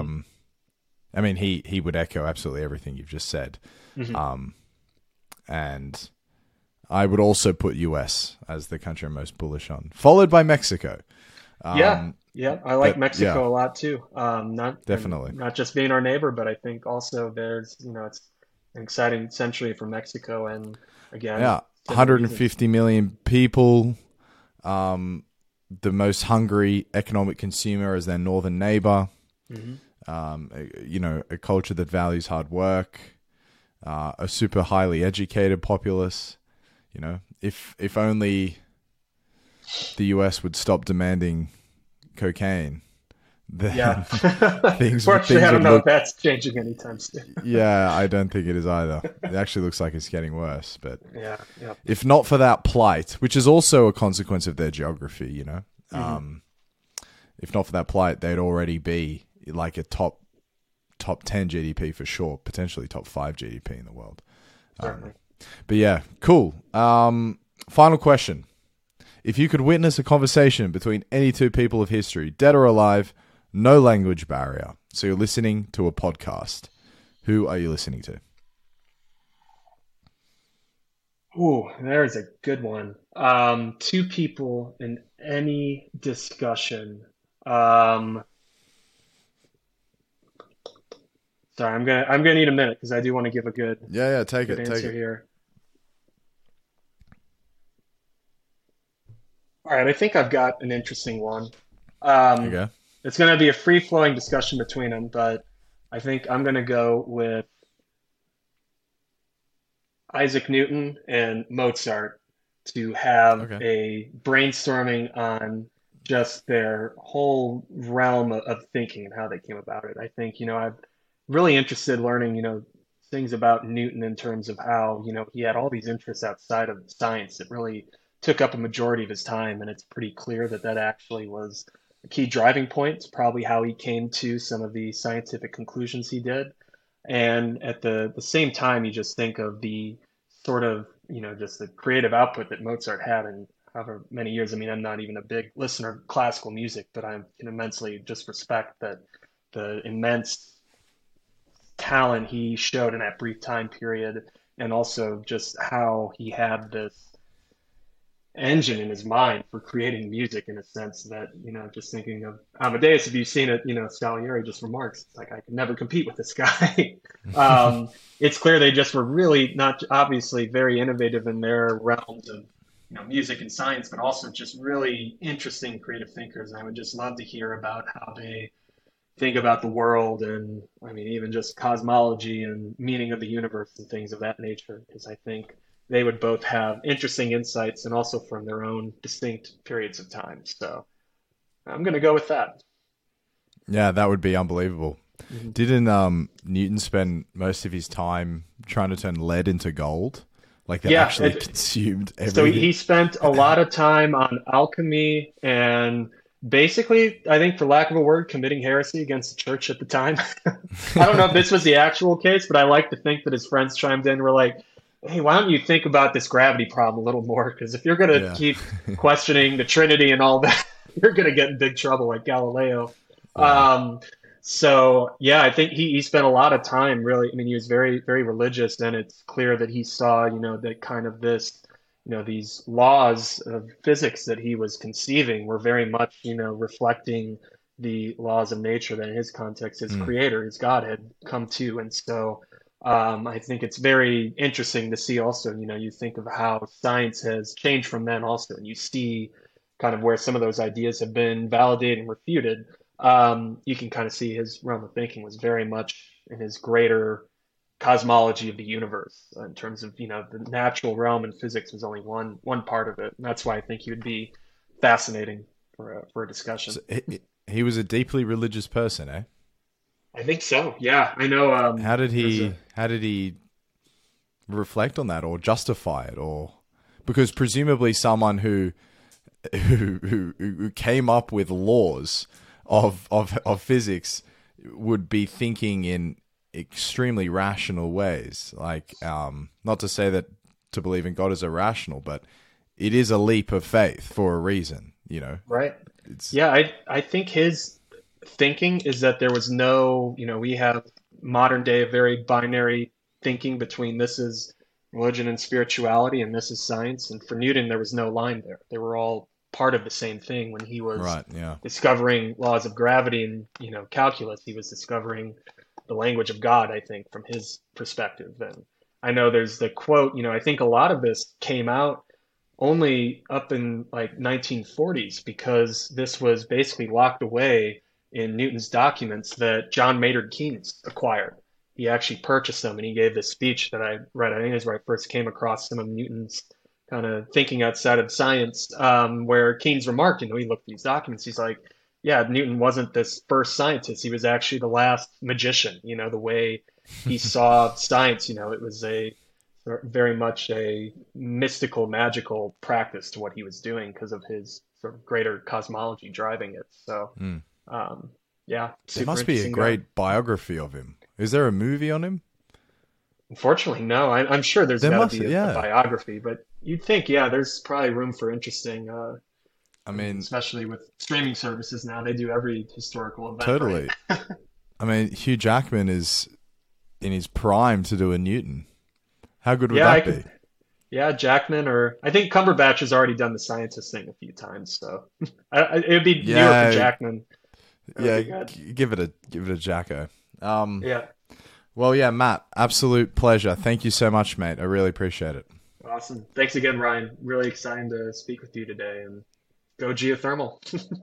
S1: would echo absolutely everything you've just said.
S2: Mm-hmm.
S1: And I would also put US as the country I'm most bullish on, followed by Mexico.
S2: Yeah, I like Mexico a lot too.
S1: Definitely
S2: not just being our neighbor, but I think also there's, it's an exciting century for Mexico. And again,
S1: 150 million people, the most hungry economic consumer as their northern neighbor.
S2: Mm-hmm.
S1: A culture that values hard work, a super highly educated populace. If only the US would stop demanding cocaine, then things
S2: Fortunately, I don't know
S1: look,
S2: if that's changing anytime soon.
S1: Yeah, I don't think it is either. It actually looks like it's getting worse. But
S2: yeah.
S1: if not for that plight, which is also a consequence of their geography, if not for that plight, they'd already be like a top 10 GDP for sure, potentially top 5 GDP in the world.
S2: Certainly.
S1: But yeah, cool. Final question. If you could witness a conversation between any two people of history, dead or alive, no language barrier, so you're listening to a podcast, who are you listening to?
S2: Ooh, there's a good one. Two people in any discussion. Um, sorry, I'm gonna need a minute because I do want to give a
S1: Yeah, take
S2: good
S1: it, take
S2: answer
S1: it.
S2: here. All right, I think I've got an interesting one. Um,
S1: Okay.
S2: it's going to be a free-flowing discussion between them, but I think I'm going to go with Isaac Newton and Mozart to have
S1: Okay.
S2: a brainstorming on just their whole realm of thinking and how they came about it. I think, I'm really interested learning, things about Newton in terms of how, he had all these interests outside of science that really took up a majority of his time. And it's pretty clear that that actually was a key driving point. It's probably how he came to some of the scientific conclusions he did. And at the same time, you just think of the sort of, just the creative output that Mozart had in however many years. I mean, I'm not even a big listener of classical music, but I can immensely just respect that the immense talent he showed in that brief time period, and also just how he had this engine in his mind for creating music in a sense that, just thinking of Amadeus, if you've seen it, Salieri just remarks, it's like, I could never compete with this guy. um, it's clear they just were really not obviously very innovative in their realms of, music and science, but also just really interesting creative thinkers. And I would just love to hear about how they think about the world and, I mean, even just cosmology and meaning of the universe and things of that nature, because I think they would both have interesting insights and also from their own distinct periods of time. So I'm going to go with that.
S1: Yeah, that would be unbelievable.
S2: Mhm.
S1: Didn't Newton spend most of his time trying to turn lead into gold? Like that
S2: Yeah.
S1: actually consumed
S2: So he
S1: everything.
S2: spent a lot of time on alchemy and basically, I think, for lack of a word, committing heresy against the church at the time. I don't know if this was the actual case, but I like to think that his friends chimed in and were like, hey, why don't you think about this gravity problem a little more? Because if you're going to
S1: Yeah.
S2: keep questioning the Trinity and all that, you're going to get in big trouble like Galileo.
S1: Yeah.
S2: Um, so, yeah, I think he spent a lot of time really. I mean, he was very, very religious, and it's clear that he saw, that kind of this, these laws of physics that he was conceiving were very much, reflecting the laws of nature that in his context, his
S1: Hmm.
S2: creator, his God had come to. And so, I think it's very interesting to see also, you think of how science has changed from then also, and you see kind of where some of those ideas have been validated and refuted. You can kind of see his realm of thinking was very much in his greater cosmology of the universe in terms of, the natural realm and physics was only one part of it. And that's why I think he would be fascinating for a discussion.
S1: So he was a deeply religious person, eh?
S2: I think so. Yeah, I know.
S1: How did
S2: There's a
S1: he reflect on that or justify it, or because presumably someone who came up with laws of physics would be thinking in extremely rational ways. Like, not to say that to believe in God is irrational, but it is a leap of faith for a reason.
S2: right.
S1: It's
S2: Yeah, I think his thinking is that there was no, we have modern day very binary thinking between this is religion and spirituality and this is science. And for Newton, there was no line there. They were all part of the same thing when he was
S1: right. Yeah.
S2: discovering laws of gravity and, calculus. He was discovering the language of God, I think, from his perspective. And I know there's the quote, I think a lot of this came out only up in like 1940s because this was basically locked away in Newton's documents that John Maynard Keynes acquired. He actually purchased them and he gave this speech that I read. I think is where I first came across some of Newton's kind of thinking outside of science, where Keynes remarked, he looked at these documents. He's like, yeah, Newton wasn't this first scientist. He was actually the last magician, the way he saw science, it was a very much a mystical, magical practice to what he was doing because of his sort of greater cosmology driving it. So,
S1: Mm.
S2: um, yeah,
S1: There
S2: super
S1: must be a
S2: interesting guy.
S1: great biography of him. Is there a movie on him?
S2: Unfortunately, no. I'm sure there's
S1: There
S2: got to
S1: must.
S2: be a
S1: Yeah.
S2: biography, but you'd think, yeah, there's probably room for interesting.
S1: I
S2: I mean,
S1: mean,
S2: especially with streaming services now, they do every historical event, right?
S1: totally. I mean, Hugh Jackman is in his prime to do a Newton. How good would
S2: Yeah, I
S1: that
S2: could.
S1: be?
S2: Yeah, Jackman, or I think Cumberbatch has already done the scientist thing a few times, so it'd be newer for
S1: Yeah,
S2: Jackman. That would
S1: Yeah,
S2: be good.
S1: give it a jacko.
S2: Yeah,
S1: Well, yeah, Matt, absolute pleasure. Thank you so much, mate. I really appreciate it.
S2: awesome. Thanks again, Ryan. Really exciting to speak with you today and go geothermal.